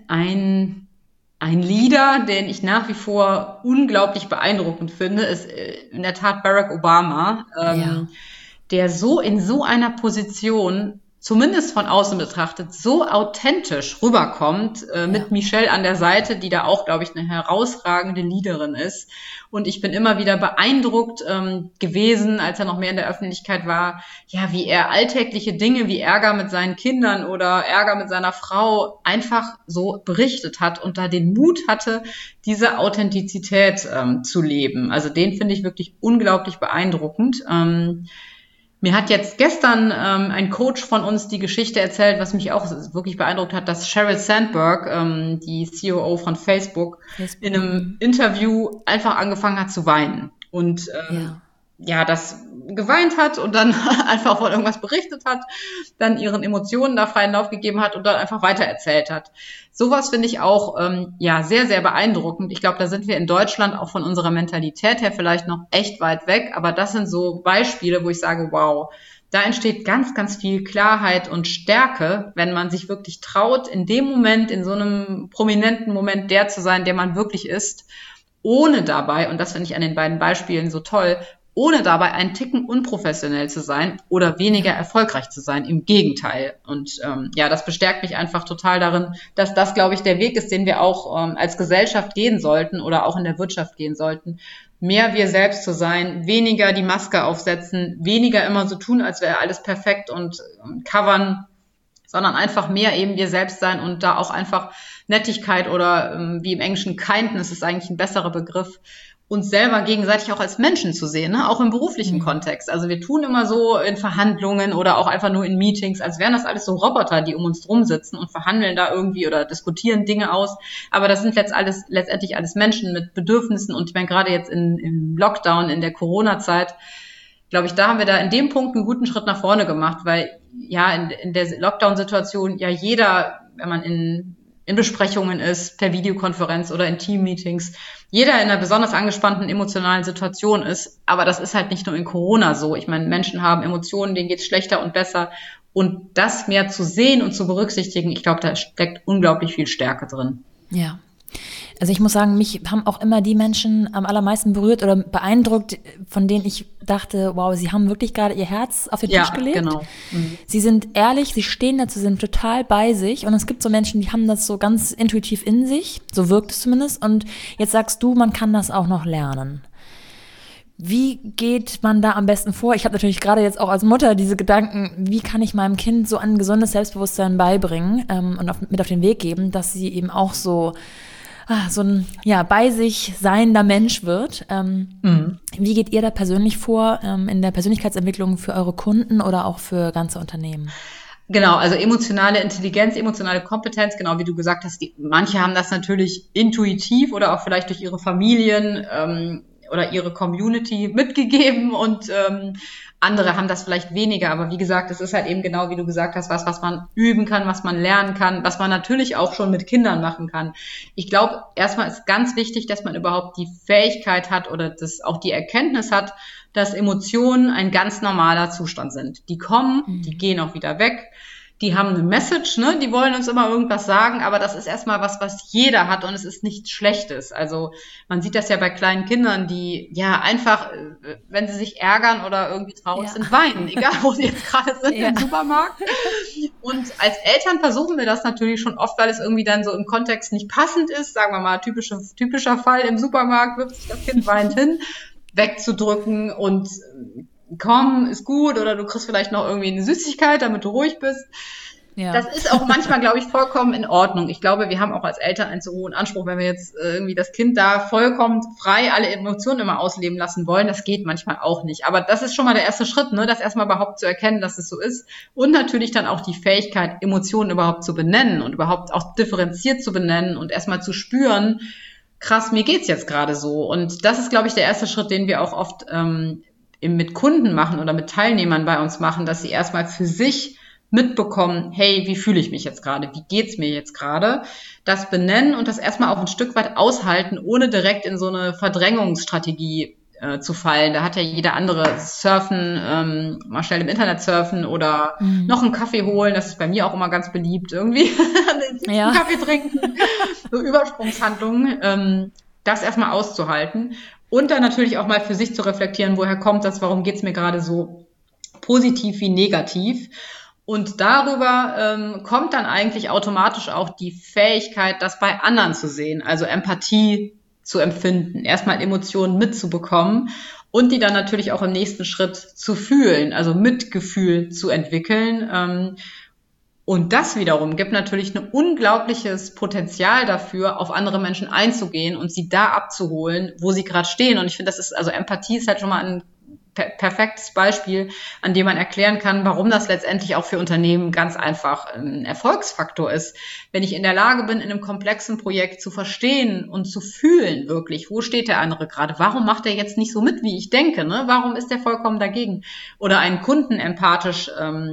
Leader, den ich nach wie vor unglaublich beeindruckend finde, ist in der Tat Barack Obama, der so in so einer Position zumindest von außen betrachtet, so authentisch rüberkommt, mit Michelle an der Seite, die da auch, glaube ich, eine herausragende Leaderin ist. Und ich bin immer wieder beeindruckt gewesen, als er noch mehr in der Öffentlichkeit war, ja, wie er alltägliche Dinge wie Ärger mit seinen Kindern oder Ärger mit seiner Frau einfach so berichtet hat und da den Mut hatte, diese Authentizität zu leben. Also den finde ich wirklich unglaublich beeindruckend. Mir hat jetzt gestern ein Coach von uns die Geschichte erzählt, was mich auch wirklich beeindruckt hat, dass Sheryl Sandberg, die COO von Facebook, in einem Interview einfach angefangen hat zu weinen. Und das geweint hat und dann einfach von irgendwas berichtet hat, dann ihren Emotionen da freien Lauf gegeben hat und dann einfach weitererzählt hat. Sowas finde ich auch sehr, sehr beeindruckend. Ich glaube, da sind wir in Deutschland auch von unserer Mentalität her vielleicht noch echt weit weg, aber das sind so Beispiele, wo ich sage, wow, da entsteht ganz, ganz viel Klarheit und Stärke, wenn man sich wirklich traut, in dem Moment, in so einem prominenten Moment der zu sein, der man wirklich ist, ohne dabei, und das finde ich an den beiden Beispielen so toll, ohne dabei einen Ticken unprofessionell zu sein oder weniger erfolgreich zu sein. Im Gegenteil. Und das bestärkt mich einfach total darin, dass das, glaube ich, der Weg ist, den wir auch als Gesellschaft gehen sollten oder auch in der Wirtschaft gehen sollten. Mehr wir selbst zu sein, weniger die Maske aufsetzen, weniger immer so tun, als wäre alles perfekt und covern, sondern einfach mehr eben wir selbst sein und da auch einfach Nettigkeit oder wie im Englischen Kindness ist eigentlich ein besserer Begriff, uns selber gegenseitig auch als Menschen zu sehen, ne? Auch im beruflichen Kontext. Also wir tun immer so in Verhandlungen oder auch einfach nur in Meetings, als wären das alles so Roboter, die um uns drum sitzen und verhandeln da irgendwie oder diskutieren Dinge aus. Aber das sind letztendlich alles Menschen mit Bedürfnissen. Und ich meine, gerade jetzt im Lockdown, in der Corona-Zeit, glaube ich, da haben wir da in dem Punkt einen guten Schritt nach vorne gemacht, weil in der Lockdown-Situation jeder, wenn man in Besprechungen ist, per Videokonferenz oder in Team-Meetings, jeder in einer besonders angespannten emotionalen Situation ist. Aber das ist halt nicht nur in Corona so. Ich meine, Menschen haben Emotionen, denen geht's schlechter und besser. Und das mehr zu sehen und zu berücksichtigen, ich glaube, da steckt unglaublich viel Stärke drin. Ja. Also ich muss sagen, mich haben auch immer die Menschen am allermeisten berührt oder beeindruckt, von denen ich dachte, wow, sie haben wirklich gerade ihr Herz auf den Tisch gelegt. Genau. Mhm. Sie sind ehrlich, sie stehen dazu, sind total bei sich. Und es gibt so Menschen, die haben das so ganz intuitiv in sich, so wirkt es zumindest. Und jetzt sagst du, man kann das auch noch lernen. Wie geht man da am besten vor? Ich habe natürlich gerade jetzt auch als Mutter diese Gedanken, wie kann ich meinem Kind so ein gesundes Selbstbewusstsein beibringen und mit auf den Weg geben, dass sie eben auch so ein bei sich seiender Mensch wird. Wie geht ihr da persönlich vor in der Persönlichkeitsentwicklung für eure Kunden oder auch für ganze Unternehmen? Genau, also emotionale Intelligenz, emotionale Kompetenz, genau wie du gesagt hast, manche haben das natürlich intuitiv oder auch vielleicht durch ihre Familien oder ihre Community mitgegeben und andere haben das vielleicht weniger, aber wie gesagt, es ist halt eben genau, wie du gesagt hast, was man üben kann, was man lernen kann, was man natürlich auch schon mit Kindern machen kann. Ich glaube, erstmal ist ganz wichtig, dass man überhaupt die Fähigkeit hat oder auch die Erkenntnis hat, dass Emotionen ein ganz normaler Zustand sind. Die kommen, die gehen auch wieder weg. Die haben eine Message, ne? Die wollen uns immer irgendwas sagen, aber das ist erstmal was jeder hat und es ist nichts Schlechtes. Also man sieht das ja bei kleinen Kindern, die einfach, wenn sie sich ärgern oder irgendwie traurig sind, weinen, egal wo sie jetzt gerade sind im Supermarkt. Und als Eltern versuchen wir das natürlich schon oft, weil es irgendwie dann so im Kontext nicht passend ist, sagen wir mal, typischer Fall im Supermarkt, wirft sich das Kind weinend hin, wegzudrücken und komm, ist gut, oder du kriegst vielleicht noch irgendwie eine Süßigkeit, damit du ruhig bist. Ja. Das ist auch manchmal, glaube ich, vollkommen in Ordnung. Ich glaube, wir haben auch als Eltern einen zu hohen Anspruch, wenn wir jetzt irgendwie das Kind da vollkommen frei alle Emotionen immer ausleben lassen wollen. Das geht manchmal auch nicht. Aber das ist schon mal der erste Schritt, ne, das erstmal überhaupt zu erkennen, dass es so ist. Und natürlich dann auch die Fähigkeit, Emotionen überhaupt zu benennen und überhaupt auch differenziert zu benennen und erstmal zu spüren, krass, mir geht's jetzt gerade so. Und das ist, glaube ich, der erste Schritt, den wir auch oft mit Kunden machen oder mit Teilnehmern bei uns machen, dass sie erstmal für sich mitbekommen, hey, wie fühle ich mich jetzt gerade? Wie geht's mir jetzt gerade? Das benennen und das erstmal auch ein Stück weit aushalten, ohne direkt in so eine Verdrängungsstrategie zu fallen. Da hat ja jeder andere surfen, mal schnell im Internet surfen oder noch einen Kaffee holen. Das ist bei mir auch immer ganz beliebt irgendwie. Einen Kaffee trinken, so Übersprungshandlungen. Das erstmal auszuhalten. Und dann natürlich auch mal für sich zu reflektieren, woher kommt das, warum geht's mir gerade so positiv wie negativ. Und darüber kommt dann eigentlich automatisch auch die Fähigkeit, das bei anderen zu sehen, also Empathie zu empfinden, erstmal Emotionen mitzubekommen und die dann natürlich auch im nächsten Schritt zu fühlen, also Mitgefühl zu entwickeln. Und das wiederum gibt natürlich ein unglaubliches Potenzial dafür, auf andere Menschen einzugehen und sie da abzuholen, wo sie gerade stehen. Und ich finde, also Empathie ist halt schon mal ein perfektes Beispiel, an dem man erklären kann, warum das letztendlich auch für Unternehmen ganz einfach ein Erfolgsfaktor ist. Wenn ich in der Lage bin, in einem komplexen Projekt zu verstehen und zu fühlen wirklich, wo steht der andere gerade? Warum macht er jetzt nicht so mit, wie ich denke? Ne? Warum ist er vollkommen dagegen? Oder einen Kunden empathisch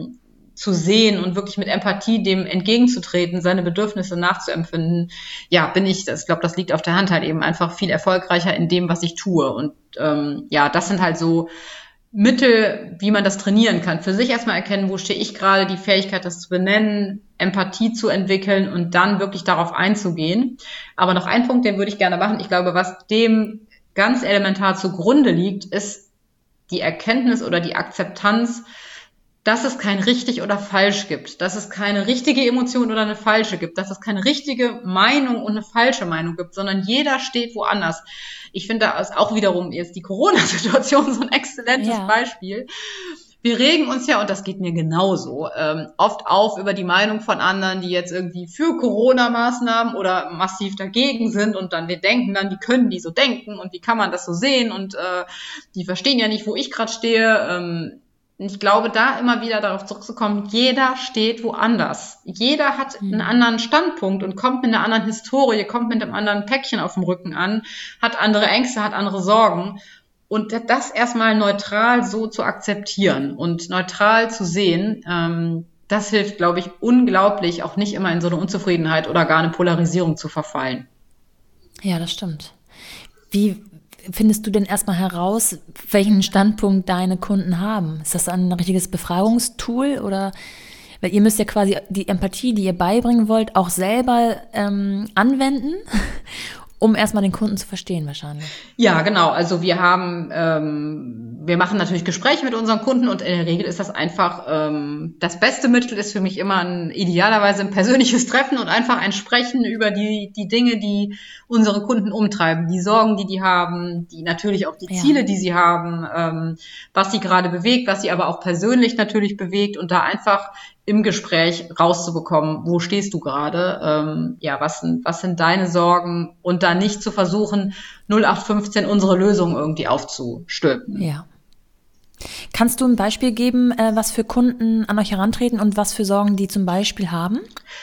zu sehen und wirklich mit Empathie dem entgegenzutreten, seine Bedürfnisse nachzuempfinden, ja, ich glaube, das liegt auf der Hand, halt eben einfach viel erfolgreicher in dem, was ich tue. Und das sind halt so Mittel, wie man das trainieren kann. Für sich erstmal erkennen, wo stehe ich gerade, die Fähigkeit, das zu benennen, Empathie zu entwickeln und dann wirklich darauf einzugehen. Aber noch ein Punkt, den würde ich gerne machen. Ich glaube, was dem ganz elementar zugrunde liegt, ist die Erkenntnis oder die Akzeptanz, dass es kein richtig oder falsch gibt, dass es keine richtige Emotion oder eine falsche gibt, dass es keine richtige Meinung und eine falsche Meinung gibt, sondern jeder steht woanders. Ich finde, da ist auch wiederum jetzt die Corona-Situation so ein exzellentes Beispiel. Wir regen uns ja, und das geht mir genauso, oft auf über die Meinung von anderen, die jetzt irgendwie für Corona-Maßnahmen oder massiv dagegen sind und dann wir denken dann, wie können die so denken und wie kann man das so sehen und die verstehen ja nicht, wo ich gerade stehe. Ich glaube, da immer wieder darauf zurückzukommen, jeder steht woanders. Jeder hat einen anderen Standpunkt und kommt mit einer anderen Historie, kommt mit einem anderen Päckchen auf dem Rücken an, hat andere Ängste, hat andere Sorgen. Und das erstmal neutral so zu akzeptieren und neutral zu sehen, das hilft, glaube ich, unglaublich, auch nicht immer in so eine Unzufriedenheit oder gar eine Polarisierung zu verfallen. Ja, das stimmt. Wie findest du denn erstmal heraus, welchen Standpunkt deine Kunden haben? Ist das ein richtiges Befragungstool oder, weil ihr müsst ja quasi die Empathie, die ihr beibringen wollt, auch selber anwenden, um erstmal den Kunden zu verstehen wahrscheinlich. Ja, genau. Also wir machen natürlich Gespräche mit unseren Kunden und in der Regel ist das einfach, das beste Mittel ist für mich immer idealerweise ein persönliches Treffen und einfach ein Sprechen über die Dinge, die unsere Kunden umtreiben, die Sorgen, die haben, die natürlich auch die Ziele, die sie haben, was sie gerade bewegt, was sie aber auch persönlich natürlich bewegt und da einfach im Gespräch rauszubekommen, wo stehst du gerade, was sind deine Sorgen und da nicht zu versuchen, 0815 unsere Lösung irgendwie aufzustülpen. Ja. Kannst du ein Beispiel geben, was für Kunden an euch herantreten und was für Sorgen die zum Beispiel haben?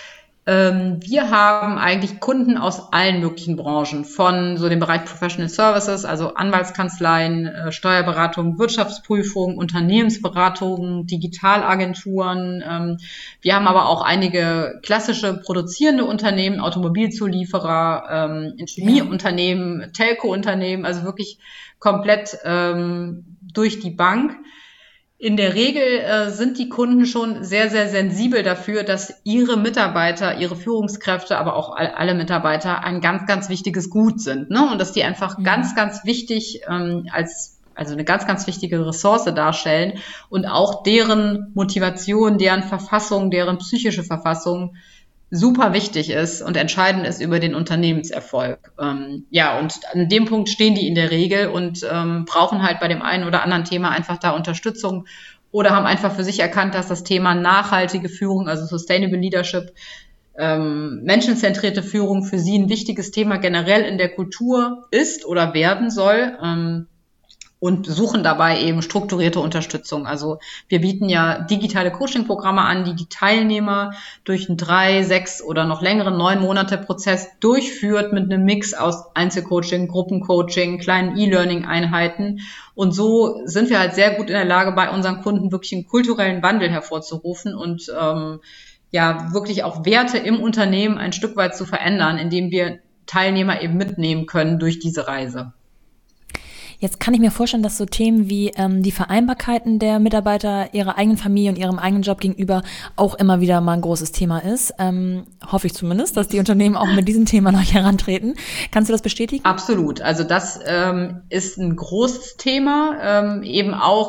Wir haben eigentlich Kunden aus allen möglichen Branchen, von so dem Bereich Professional Services, also Anwaltskanzleien, Steuerberatung, Wirtschaftsprüfung, Unternehmensberatung, Digitalagenturen. Wir haben aber auch einige klassische produzierende Unternehmen, Automobilzulieferer, Chemieunternehmen, Telco-Unternehmen, also wirklich komplett durch die Bank. In der Regel sind die Kunden schon sehr, sehr sensibel dafür, dass ihre Mitarbeiter, ihre Führungskräfte, aber auch alle Mitarbeiter ein ganz, ganz wichtiges Gut sind, ne? Und dass die einfach ganz, ganz wichtig also eine ganz, ganz wichtige Ressource darstellen und auch deren Motivation, deren Verfassung, deren psychische Verfassung super wichtig ist und entscheidend ist über den Unternehmenserfolg. Und an dem Punkt stehen die in der Regel und brauchen halt bei dem einen oder anderen Thema einfach da Unterstützung oder haben einfach für sich erkannt, dass das Thema nachhaltige Führung, also Sustainable Leadership, menschenzentrierte Führung für sie ein wichtiges Thema generell in der Kultur ist oder werden soll. Und suchen dabei eben strukturierte Unterstützung. Also wir bieten ja digitale Coaching-Programme an, die die Teilnehmer durch einen 3, 6 oder noch längeren 9-Monate-Prozess durchführt mit einem Mix aus Einzelcoaching, Gruppencoaching, kleinen E-Learning-Einheiten. Und so sind wir halt sehr gut in der Lage, bei unseren Kunden wirklich einen kulturellen Wandel hervorzurufen und wirklich auch Werte im Unternehmen ein Stück weit zu verändern, indem wir Teilnehmer eben mitnehmen können durch diese Reise. Jetzt kann ich mir vorstellen, dass so Themen wie die Vereinbarkeiten der Mitarbeiter ihrer eigenen Familie und ihrem eigenen Job gegenüber auch immer wieder mal ein großes Thema ist. Hoffe ich zumindest, dass die Unternehmen auch mit diesem Thema noch herantreten. Kannst du das bestätigen? Absolut. Also das ist ein großes Thema, eben auch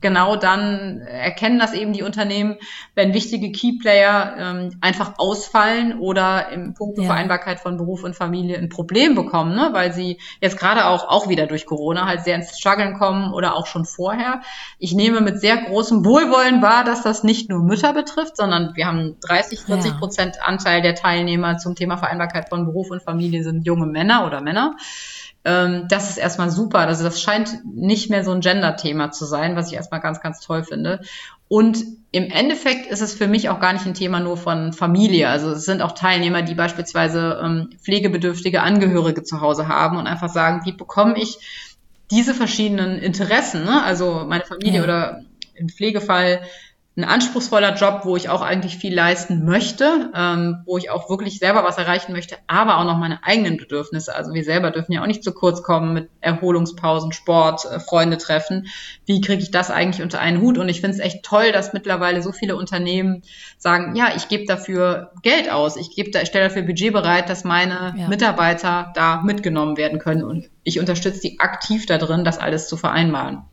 genau dann erkennen das eben die Unternehmen, wenn wichtige Keyplayer einfach ausfallen oder im Punkt Vereinbarkeit von Beruf und Familie ein Problem bekommen, ne? Weil sie jetzt gerade auch wieder durch Corona halt sehr ins Struggeln kommen oder auch schon vorher. Ich nehme mit sehr großem Wohlwollen wahr, dass das nicht nur Mütter betrifft, sondern wir haben 30-40% Anteil der Teilnehmer zum Thema Vereinbarkeit von Beruf und Familie sind junge Männer oder Männer. Das ist erstmal super. Also das scheint nicht mehr so ein Gender-Thema zu sein, was ich erstmal ganz, ganz toll finde. Und im Endeffekt ist es für mich auch gar nicht ein Thema nur von Familie. Also es sind auch Teilnehmer, die beispielsweise pflegebedürftige Angehörige zu Hause haben und einfach sagen, wie bekomme ich diese verschiedenen Interessen, ne? Also meine Familie oder im Pflegefall ein anspruchsvoller Job, wo ich auch eigentlich viel leisten möchte, wo ich auch wirklich selber was erreichen möchte, aber auch noch meine eigenen Bedürfnisse. Also wir selber dürfen ja auch nicht zu kurz kommen mit Erholungspausen, Sport, Freunde treffen. Wie kriege ich das eigentlich unter einen Hut? Und ich finde es echt toll, dass mittlerweile so viele Unternehmen sagen, ja, ich gebe dafür Geld aus, ich stelle dafür Budget bereit, dass meine Mitarbeiter da mitgenommen werden können. Und ich unterstütze die aktiv da drin, das alles zu vereinbaren.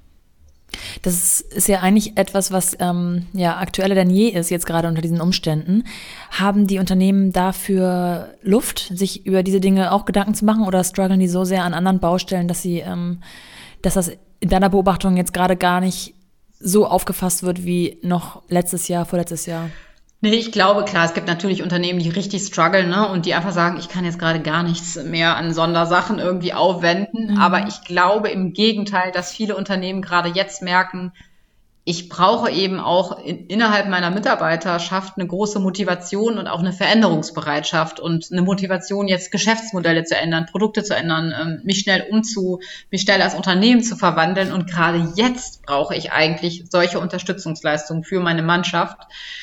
Das ist ja eigentlich etwas, was aktueller denn je ist, jetzt gerade unter diesen Umständen. Haben die Unternehmen dafür Luft, sich über diese Dinge auch Gedanken zu machen, oder strugglen die so sehr an anderen Baustellen, dass dass das in deiner Beobachtung jetzt gerade gar nicht so aufgefasst wird wie noch vorletztes Jahr? Nee, ich glaube, klar, es gibt natürlich Unternehmen, die richtig strugglen, ne, und die einfach sagen, ich kann jetzt gerade gar nichts mehr an Sondersachen irgendwie aufwenden. Aber ich glaube im Gegenteil, dass viele Unternehmen gerade jetzt merken, ich brauche eben auch innerhalb meiner Mitarbeiterschaft eine große Motivation und auch eine Veränderungsbereitschaft und eine Motivation, jetzt Geschäftsmodelle zu ändern, Produkte zu ändern, mich schnell als Unternehmen zu verwandeln. Und gerade jetzt brauche ich eigentlich solche Unterstützungsleistungen für meine Mannschaft.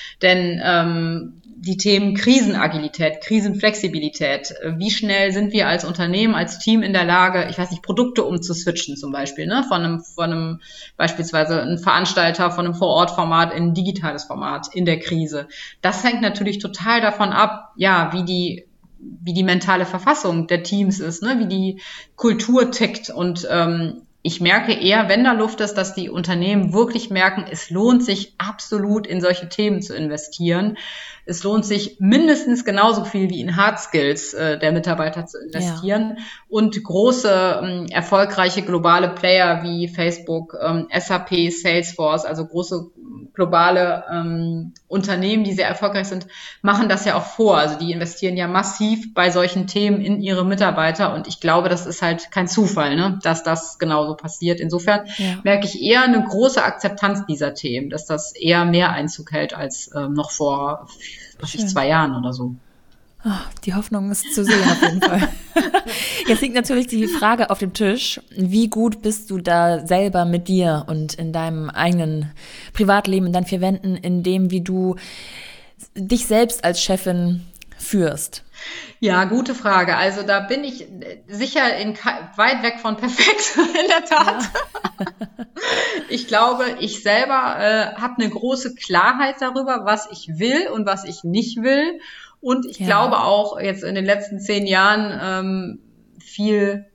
Denn die Themen Krisenagilität, Krisenflexibilität, wie schnell sind wir als Unternehmen, als Team in der Lage, ich weiß nicht, Produkte umzuswitchen zum Beispiel, ne, von einem beispielsweise ein Veranstalter von einem Vorortformat in ein digitales Format in der Krise. Das hängt natürlich total davon ab, ja, wie die mentale Verfassung der Teams ist, ne, wie die Kultur tickt. Und ich merke eher, wenn da Luft ist, dass die Unternehmen wirklich merken, es lohnt sich absolut in solche Themen zu investieren. Es lohnt sich mindestens genauso viel wie in Hard Skills der Mitarbeiter zu investieren. Und große, erfolgreiche globale Player wie Facebook, SAP, Salesforce, also große globale Unternehmen, die sehr erfolgreich sind, machen das ja auch vor. Also die investieren ja massiv bei solchen Themen in ihre Mitarbeiter. Und ich glaube, das ist halt kein Zufall, ne, dass das genauso passiert. Insofern merke ich eher eine große Akzeptanz dieser Themen, dass das eher mehr Einzug hält als noch vor 2 Jahren oder so. Oh, die Hoffnung ist zu sehen auf jeden Fall. Jetzt liegt natürlich die Frage auf dem Tisch, wie gut bist du da selber mit dir und in deinem eigenen Privatleben, in deinen 4 Wänden, in dem, wie du dich selbst als Chefin führst? Ja, gute Frage. Also da bin ich sicher weit weg von perfekt, in der Tat. Ja. Ich glaube, ich selber habe eine große Klarheit darüber, was ich will und was ich nicht will. Und ich glaube auch jetzt in den letzten 10 Jahren viel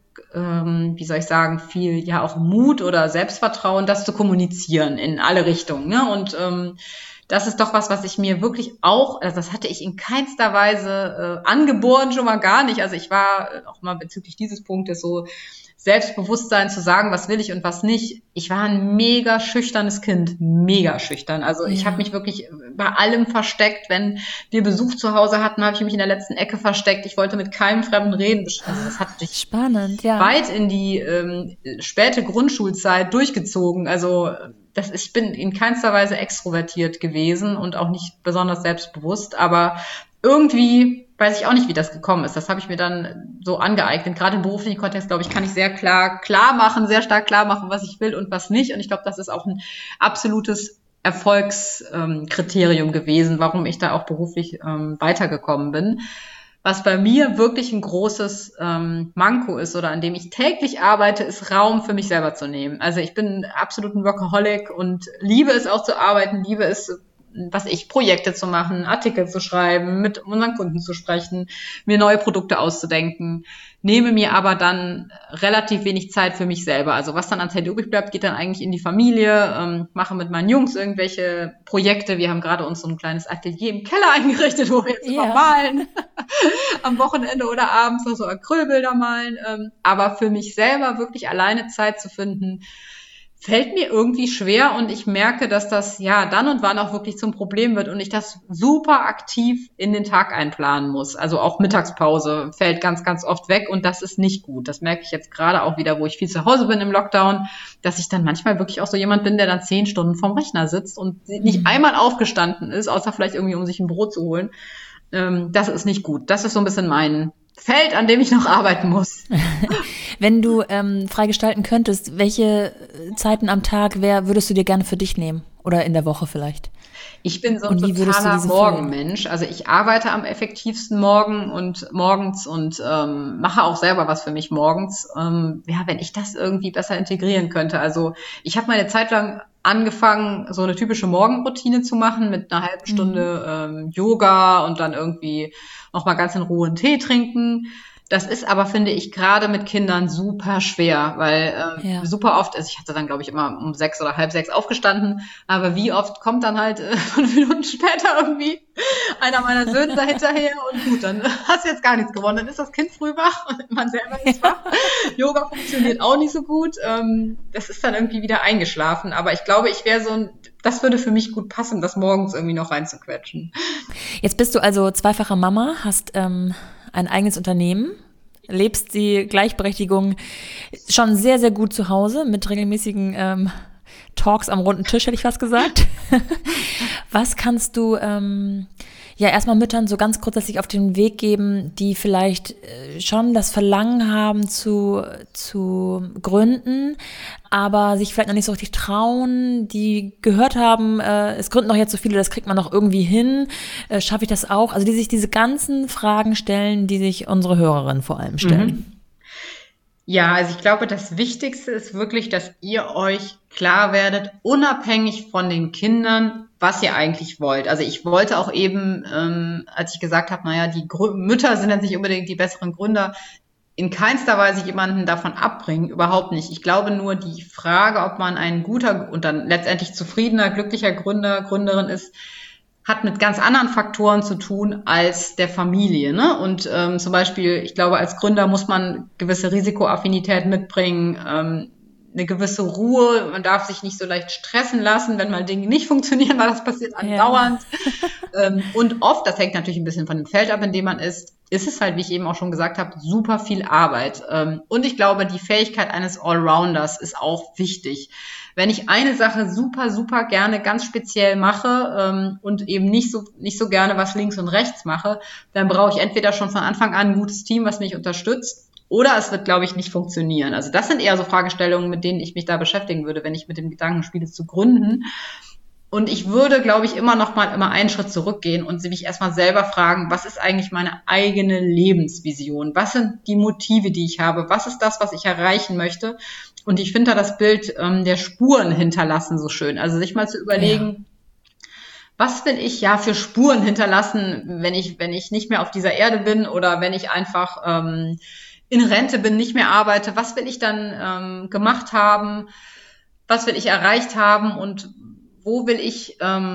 auch Mut oder Selbstvertrauen, das zu kommunizieren in alle Richtungen, ne? Und das ist doch was ich mir wirklich auch, also das hatte ich in keinster Weise angeboren, schon mal gar nicht. Also ich war auch mal bezüglich dieses Punktes so Selbstbewusstsein zu sagen, was will ich und was nicht. Ich war ein mega schüchternes Kind, mega schüchtern. Also ich habe mich wirklich bei allem versteckt. Wenn wir Besuch zu Hause hatten, habe ich mich in der letzten Ecke versteckt. Ich wollte mit keinem Fremden reden. Also das hat sich weit in die späte Grundschulzeit durchgezogen. Also ich bin in keinster Weise extrovertiert gewesen und auch nicht besonders selbstbewusst, aber irgendwie weiß ich auch nicht, wie das gekommen ist. Das habe ich mir dann so angeeignet. Gerade im beruflichen Kontext, glaube ich, kann ich sehr stark klar machen, was ich will und was nicht. Und ich glaube, das ist auch ein absolutes Erfolgskriterium gewesen, warum ich da auch beruflich weitergekommen bin. Was bei mir wirklich ein großes Manko ist oder an dem ich täglich arbeite, ist Raum für mich selber zu nehmen. Also ich bin absolut ein Workaholic und liebe es auch zu arbeiten, liebe es Projekte zu machen, Artikel zu schreiben, mit unseren Kunden zu sprechen, mir neue Produkte auszudenken, nehme mir aber dann relativ wenig Zeit für mich selber. Also was dann an Zeit übrig bleibt, geht dann eigentlich in die Familie, mache mit meinen Jungs irgendwelche Projekte. Wir haben gerade uns so ein kleines Atelier im Keller eingerichtet, wo wir jetzt immer malen. Am Wochenende oder abends noch so Acrylbilder malen. Aber für mich selber wirklich alleine Zeit zu finden, fällt mir irgendwie schwer und ich merke, dass das ja dann und wann auch wirklich zum Problem wird und ich das super aktiv in den Tag einplanen muss. Also auch Mittagspause fällt ganz, ganz oft weg und das ist nicht gut. Das merke ich jetzt gerade auch wieder, wo ich viel zu Hause bin im Lockdown, dass ich dann manchmal wirklich auch so jemand bin, der dann 10 Stunden vorm Rechner sitzt und nicht einmal aufgestanden ist, außer vielleicht irgendwie, um sich ein Brot zu holen. Das ist nicht gut. Das ist so ein bisschen mein Feld, an dem ich noch arbeiten muss. Wenn du frei gestalten könntest, welche Zeiten am Tag würdest du dir gerne für dich nehmen? Oder in der Woche vielleicht? Ich bin so ein totaler Morgenmensch. Also ich arbeite am effektivsten morgens und mache auch selber was für mich morgens. Wenn ich das irgendwie besser integrieren könnte. Also ich habe mal eine Zeit lang angefangen, so eine typische Morgenroutine zu machen mit einer halben Stunde Yoga und dann irgendwie noch mal ganz in Ruhe einen Tee trinken. Das ist aber, finde ich, gerade mit Kindern super schwer, weil super oft, also ich hatte dann, glaube ich, immer um 6 oder halb 6 aufgestanden, aber wie oft kommt dann halt 5 Minuten später irgendwie einer meiner Söhne da hinterher und gut, dann hast du jetzt gar nichts gewonnen, dann ist das Kind früh wach und man selber ist wach. Yoga funktioniert auch nicht so gut, das ist dann irgendwie wieder eingeschlafen, aber ich glaube, ich wäre das würde für mich gut passen, das morgens irgendwie noch reinzuquetschen. Jetzt bist du also zweifache Mama, hast ein eigenes Unternehmen, lebst die Gleichberechtigung schon sehr, sehr gut zu Hause mit regelmäßigen Talks am runden Tisch, hätte ich fast gesagt. Was kannst du erstmal Müttern so ganz grundsätzlich auf den Weg geben, die vielleicht schon das Verlangen haben zu gründen, aber sich vielleicht noch nicht so richtig trauen, die gehört haben, es gründen doch jetzt so viele, das kriegt man noch irgendwie hin, schaffe ich das auch? Also die sich diese ganzen Fragen stellen, die sich unsere Hörerinnen vor allem stellen. Ja, also ich glaube, das Wichtigste ist wirklich, dass ihr euch klar werdet, unabhängig von den Kindern, was ihr eigentlich wollt. Also ich wollte auch eben, als ich gesagt habe, die Mütter sind dann nicht unbedingt die besseren Gründer, in keinster Weise jemanden davon abbringen, überhaupt nicht. Ich glaube nur, die Frage, ob man ein guter und dann letztendlich zufriedener, glücklicher Gründer, Gründerin ist, hat mit ganz anderen Faktoren zu tun als der Familie, ne? Und zum Beispiel, ich glaube, als Gründer muss man gewisse Risikoaffinität mitbringen, eine gewisse Ruhe. Man darf sich nicht so leicht stressen lassen, wenn mal Dinge nicht funktionieren, weil das passiert andauernd. Und oft, das hängt natürlich ein bisschen von dem Feld ab, in dem man ist es halt, wie ich eben auch schon gesagt habe, super viel Arbeit. Und ich glaube, die Fähigkeit eines Allrounders ist auch wichtig. Wenn ich eine Sache super, super gerne ganz speziell mache und eben nicht so gerne was links und rechts mache, dann brauche ich entweder schon von Anfang an ein gutes Team, was mich unterstützt, oder es wird, glaube ich, nicht funktionieren. Also das sind eher so Fragestellungen, mit denen ich mich da beschäftigen würde, wenn ich mit dem Gedanken spiele, zu gründen. Und ich würde, glaube ich, immer einen Schritt zurückgehen und mich erstmal selber fragen, was ist eigentlich meine eigene Lebensvision? Was sind die Motive, die ich habe? Was ist das, was ich erreichen möchte? Und ich finde da das Bild der Spuren hinterlassen so schön. Also sich mal zu überlegen, was will ich für Spuren hinterlassen, wenn ich nicht mehr auf dieser Erde bin oder wenn ich einfach in Rente bin, nicht mehr arbeite? Was will ich dann gemacht haben? Was will ich erreicht haben? Und wo will ich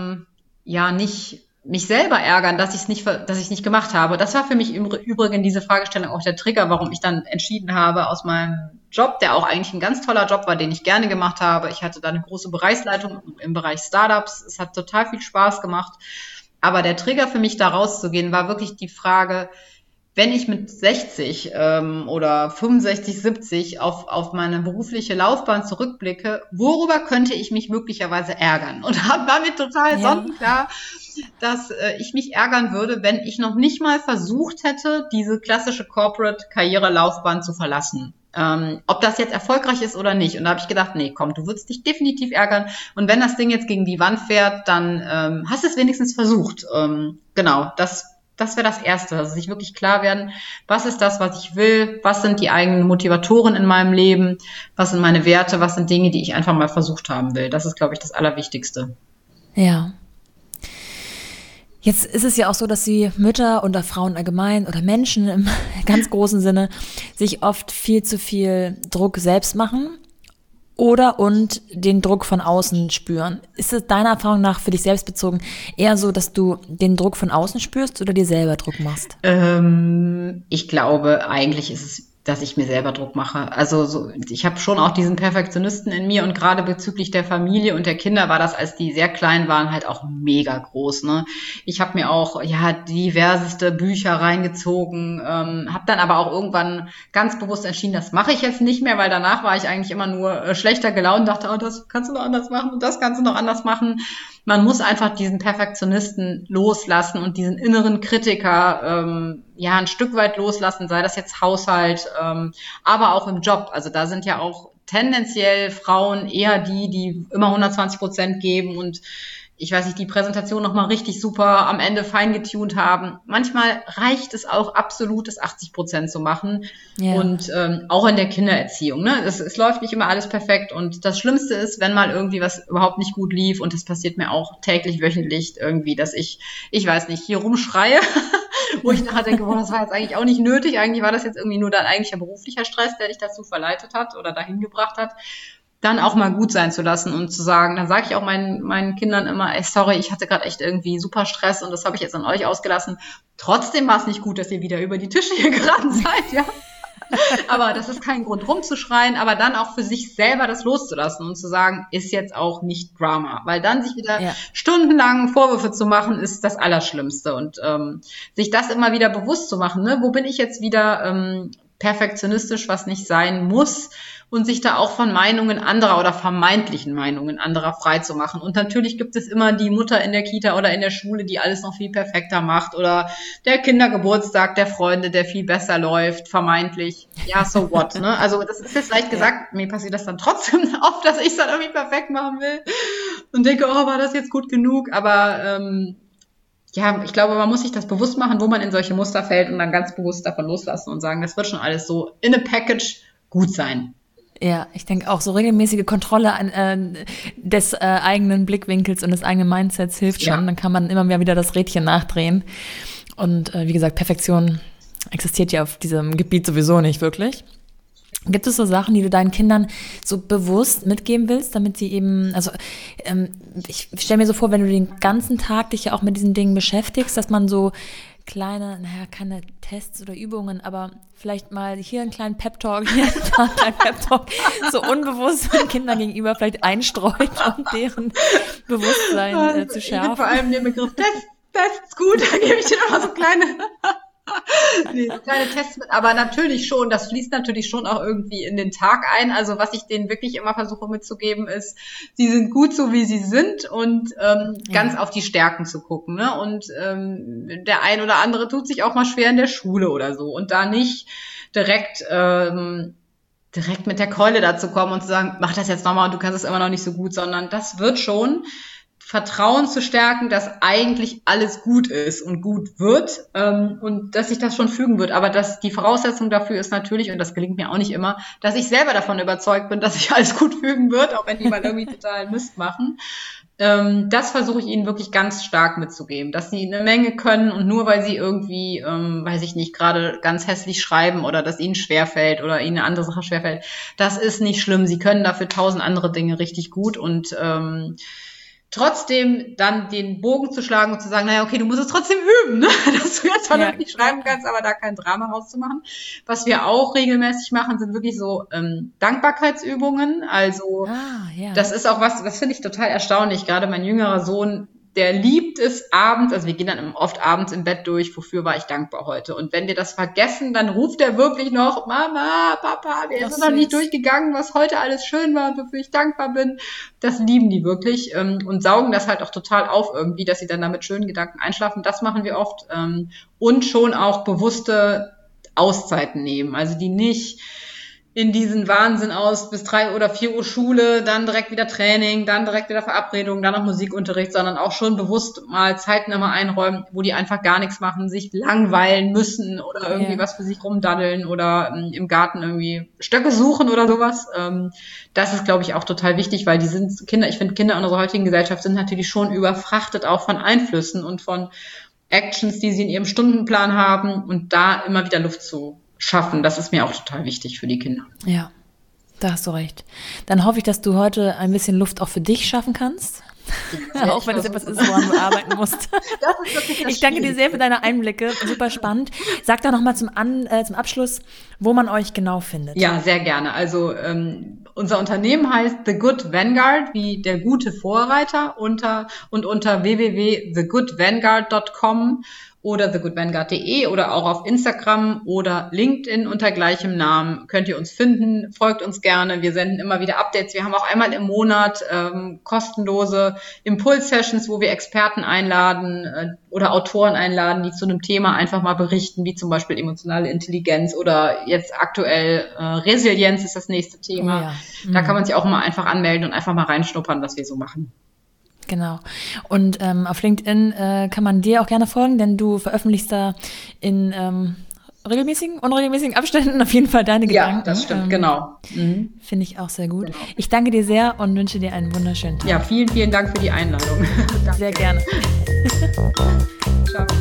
nicht mich selber ärgern, dass ich es nicht gemacht habe? Das war für mich im Übrigen diese Fragestellung auch der Trigger, warum ich dann entschieden habe, aus meinem Job, der auch eigentlich ein ganz toller Job war, den ich gerne gemacht habe. Ich hatte da eine große Bereichsleitung im Bereich Startups. Es hat total viel Spaß gemacht. Aber der Trigger für mich, da rauszugehen, war wirklich die Frage, wenn ich mit 60 oder 65, 70 auf meine berufliche Laufbahn zurückblicke, worüber könnte ich mich möglicherweise ärgern? Und war mir total sonnenklar, dass ich mich ärgern würde, wenn ich noch nicht mal versucht hätte, diese klassische Corporate-Karrierelaufbahn zu verlassen. Ob das jetzt erfolgreich ist oder nicht. Und da habe ich gedacht, nee, komm, du würdest dich definitiv ärgern. Und wenn das Ding jetzt gegen die Wand fährt, dann hast du es wenigstens versucht. Genau, das wäre das Erste, also sich wirklich klar werden, was ist das, was ich will, was sind die eigenen Motivatoren in meinem Leben, was sind meine Werte, was sind Dinge, die ich einfach mal versucht haben will. Das ist, glaube ich, das Allerwichtigste. Ja. Jetzt ist es ja auch so, dass die Mütter oder Frauen allgemein oder Menschen im ganz großen Sinne sich oft viel zu viel Druck selbst machen und den Druck von außen spüren. Ist es deiner Erfahrung nach für dich selbst bezogen eher so, dass du den Druck von außen spürst oder dir selber Druck machst? Ich glaube, eigentlich ist es, dass ich mir selber Druck mache. Also so, ich habe schon auch diesen Perfektionisten in mir und gerade bezüglich der Familie und der Kinder war das, als die sehr klein waren, halt auch mega groß. Ne? Ich habe mir auch diverseste Bücher reingezogen, habe dann aber auch irgendwann ganz bewusst entschieden, das mache ich jetzt nicht mehr, weil danach war ich eigentlich immer nur schlechter gelaunt und dachte, das kannst du noch anders machen und das kannst du noch anders machen. Man muss einfach diesen Perfektionisten loslassen und diesen inneren Kritiker ein Stück weit loslassen, sei das jetzt Haushalt, aber auch im Job. Also da sind ja auch tendenziell Frauen eher die immer 120% geben und ich weiß nicht, die Präsentation nochmal richtig super am Ende fein getunt haben. Manchmal reicht es auch absolut, das 80% zu machen. Ja. Und auch in der Kindererziehung. Ne? Es läuft nicht immer alles perfekt. Und das Schlimmste ist, wenn mal irgendwie was überhaupt nicht gut lief. Und das passiert mir auch täglich, wöchentlich irgendwie, dass ich weiß nicht, hier rumschreie. Wo ich nachher denke, das war jetzt eigentlich auch nicht nötig. Eigentlich war das jetzt irgendwie nur dein eigentlicher beruflicher Stress, der dich dazu verleitet hat oder dahin gebracht hat. Dann auch mal gut sein zu lassen und zu sagen, dann sage ich auch meinen Kindern immer, sorry, ich hatte gerade echt irgendwie super Stress und das habe ich jetzt an euch ausgelassen. Trotzdem war es nicht gut, dass ihr wieder über die Tische hier geraten seid, ja. Aber das ist kein Grund rumzuschreien, aber dann auch für sich selber das loszulassen und zu sagen, ist jetzt auch nicht Drama. Weil dann sich wieder stundenlang Vorwürfe zu machen, ist das Allerschlimmste. Und sich das immer wieder bewusst zu machen, ne? Wo bin ich jetzt wieder perfektionistisch, was nicht sein muss, und sich da auch von Meinungen anderer oder vermeintlichen Meinungen anderer frei zu machen. Und natürlich gibt es immer die Mutter in der Kita oder in der Schule, die alles noch viel perfekter macht, oder der Kindergeburtstag der Freunde, der viel besser läuft, vermeintlich. Ja, so what, ne? Also das ist jetzt leicht gesagt, mir passiert das dann trotzdem oft, dass ich es dann irgendwie perfekt machen will und denke, war das jetzt gut genug? Aber ich glaube, man muss sich das bewusst machen, wo man in solche Muster fällt und dann ganz bewusst davon loslassen und sagen, das wird schon alles so in a package gut sein. Ja, ich denke auch, so regelmäßige Kontrolle des eigenen Blickwinkels und des eigenen Mindsets hilft schon. Ja. Dann kann man immer mehr wieder das Rädchen nachdrehen. Und wie gesagt, Perfektion existiert ja auf diesem Gebiet sowieso nicht wirklich. Gibt es so Sachen, die du deinen Kindern so bewusst mitgeben willst, damit sie eben, also ich stelle mir so vor, wenn du den ganzen Tag dich ja auch mit diesen Dingen beschäftigst, dass man so kleine, keine Tests oder Übungen, aber vielleicht mal hier einen kleinen Pep-Talk, hier einen kleinen Pep-Talk, so unbewusst den Kindern gegenüber vielleicht einstreut, um deren Bewusstsein zu schärfen. Ich vor allem den Begriff Test ist gut, da gebe ich dir noch mal so kleine Tests mit, aber natürlich schon, das fließt natürlich schon auch irgendwie in den Tag ein. Also was ich denen wirklich immer versuche mitzugeben ist, sie sind gut so wie sie sind und ganz auf die Stärken zu gucken. Ne? Und der ein oder andere tut sich auch mal schwer in der Schule oder so und da nicht direkt mit der Keule dazu kommen und zu sagen, mach das jetzt nochmal und du kannst es immer noch nicht so gut, sondern das wird schon. Vertrauen zu stärken, dass eigentlich alles gut ist und gut wird und dass sich das schon fügen wird. Aber dass die Voraussetzung dafür ist natürlich, und das gelingt mir auch nicht immer, dass ich selber davon überzeugt bin, dass sich alles gut fügen wird, auch wenn die mal irgendwie total Mist machen. Das versuche ich ihnen wirklich ganz stark mitzugeben, dass sie eine Menge können und nur weil sie irgendwie, weiß ich nicht, gerade ganz hässlich schreiben oder dass ihnen schwerfällt oder ihnen eine andere Sache schwerfällt, das ist nicht schlimm. Sie können dafür 1000 andere Dinge richtig gut und trotzdem dann den Bogen zu schlagen und zu sagen, naja, okay, du musst es trotzdem üben, ne? Dass du jetzt vernünftig schreiben kannst, aber da kein Drama rauszumachen. Was wir auch regelmäßig machen, sind wirklich so Dankbarkeitsübungen. Also das ist auch was, das finde ich total erstaunlich. Gerade mein jüngerer Sohn, der liebt es abends, also wir gehen dann oft abends im Bett durch, wofür war ich dankbar heute. Und wenn wir das vergessen, dann ruft er wirklich noch, Mama, Papa, wir sind noch nicht durchgegangen, was heute alles schön war und wofür ich dankbar bin. Das lieben die wirklich und saugen das halt auch total auf irgendwie, dass sie dann damit schönen Gedanken einschlafen. Das machen wir oft und schon auch bewusste Auszeiten nehmen. Also die nicht in diesen Wahnsinn aus, bis 3 oder 4 Uhr Schule, dann direkt wieder Training, dann direkt wieder Verabredung, dann noch Musikunterricht, sondern auch schon bewusst mal Zeiten immer einräumen, wo die einfach gar nichts machen, sich langweilen müssen oder irgendwie was für sich rumdaddeln oder im Garten irgendwie Stöcke suchen oder sowas. Das ist, glaube ich, auch total wichtig, weil ich finde, Kinder in unserer heutigen Gesellschaft sind natürlich schon überfrachtet auch von Einflüssen und von Actions, die sie in ihrem Stundenplan haben und da immer wieder Luft zu schaffen. Das ist mir auch total wichtig für die Kinder. Ja, da hast du recht. Dann hoffe ich, dass du heute ein bisschen Luft auch für dich schaffen kannst. Ja, auch wenn es etwas ist, woran du arbeiten musst. Ich danke dir sehr für deine Einblicke. Super spannend. Sag da nochmal zum Abschluss, wo man euch genau findet. Ja, sehr gerne. Also unser Unternehmen heißt The Good Vanguard, wie der gute Vorreiter, unter www.thegoodvanguard.com oder thegoodvanguard.de oder auch auf Instagram oder LinkedIn unter gleichem Namen könnt ihr uns finden. Folgt uns gerne. Wir senden immer wieder Updates. Wir haben auch einmal im Monat kostenlose Impuls-Sessions, wo wir Experten einladen oder Autoren einladen, die zu einem Thema einfach mal berichten, wie zum Beispiel emotionale Intelligenz oder jetzt aktuell Resilienz ist das nächste Thema. Oh ja. Da kann man sich auch mal einfach anmelden und einfach mal reinschnuppern, was wir so machen. Genau. Und auf LinkedIn kann man dir auch gerne folgen, denn du veröffentlichst da in regelmäßigen, unregelmäßigen Abständen auf jeden Fall deine Gedanken. Ja, das stimmt, genau. Finde ich auch sehr gut. Genau. Ich danke dir sehr und wünsche dir einen wunderschönen Tag. Ja, vielen, vielen Dank für die Einladung. Sehr gerne. Ciao.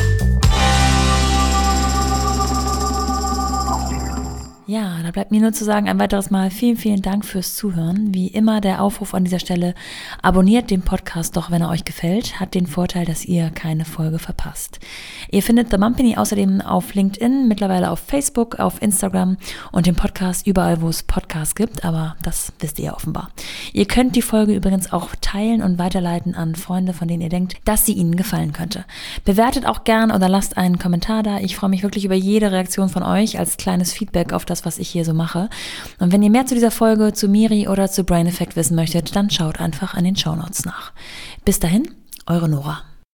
Ja, da bleibt mir nur zu sagen, ein weiteres Mal vielen, vielen Dank fürs Zuhören. Wie immer der Aufruf an dieser Stelle, abonniert den Podcast doch, wenn er euch gefällt. Hat den Vorteil, dass ihr keine Folge verpasst. Ihr findet The Mumpany außerdem auf LinkedIn, mittlerweile auf Facebook, auf Instagram und den Podcast überall, wo es Podcasts gibt, aber das wisst ihr offenbar. Ihr könnt die Folge übrigens auch teilen und weiterleiten an Freunde, von denen ihr denkt, dass sie ihnen gefallen könnte. Bewertet auch gern oder lasst einen Kommentar da. Ich freue mich wirklich über jede Reaktion von euch als kleines Feedback auf das, was ich hier so mache. Und wenn ihr mehr zu dieser Folge, zu Miri oder zu Brain Effect wissen möchtet, dann schaut einfach an den Shownotes nach. Bis dahin, eure Nora.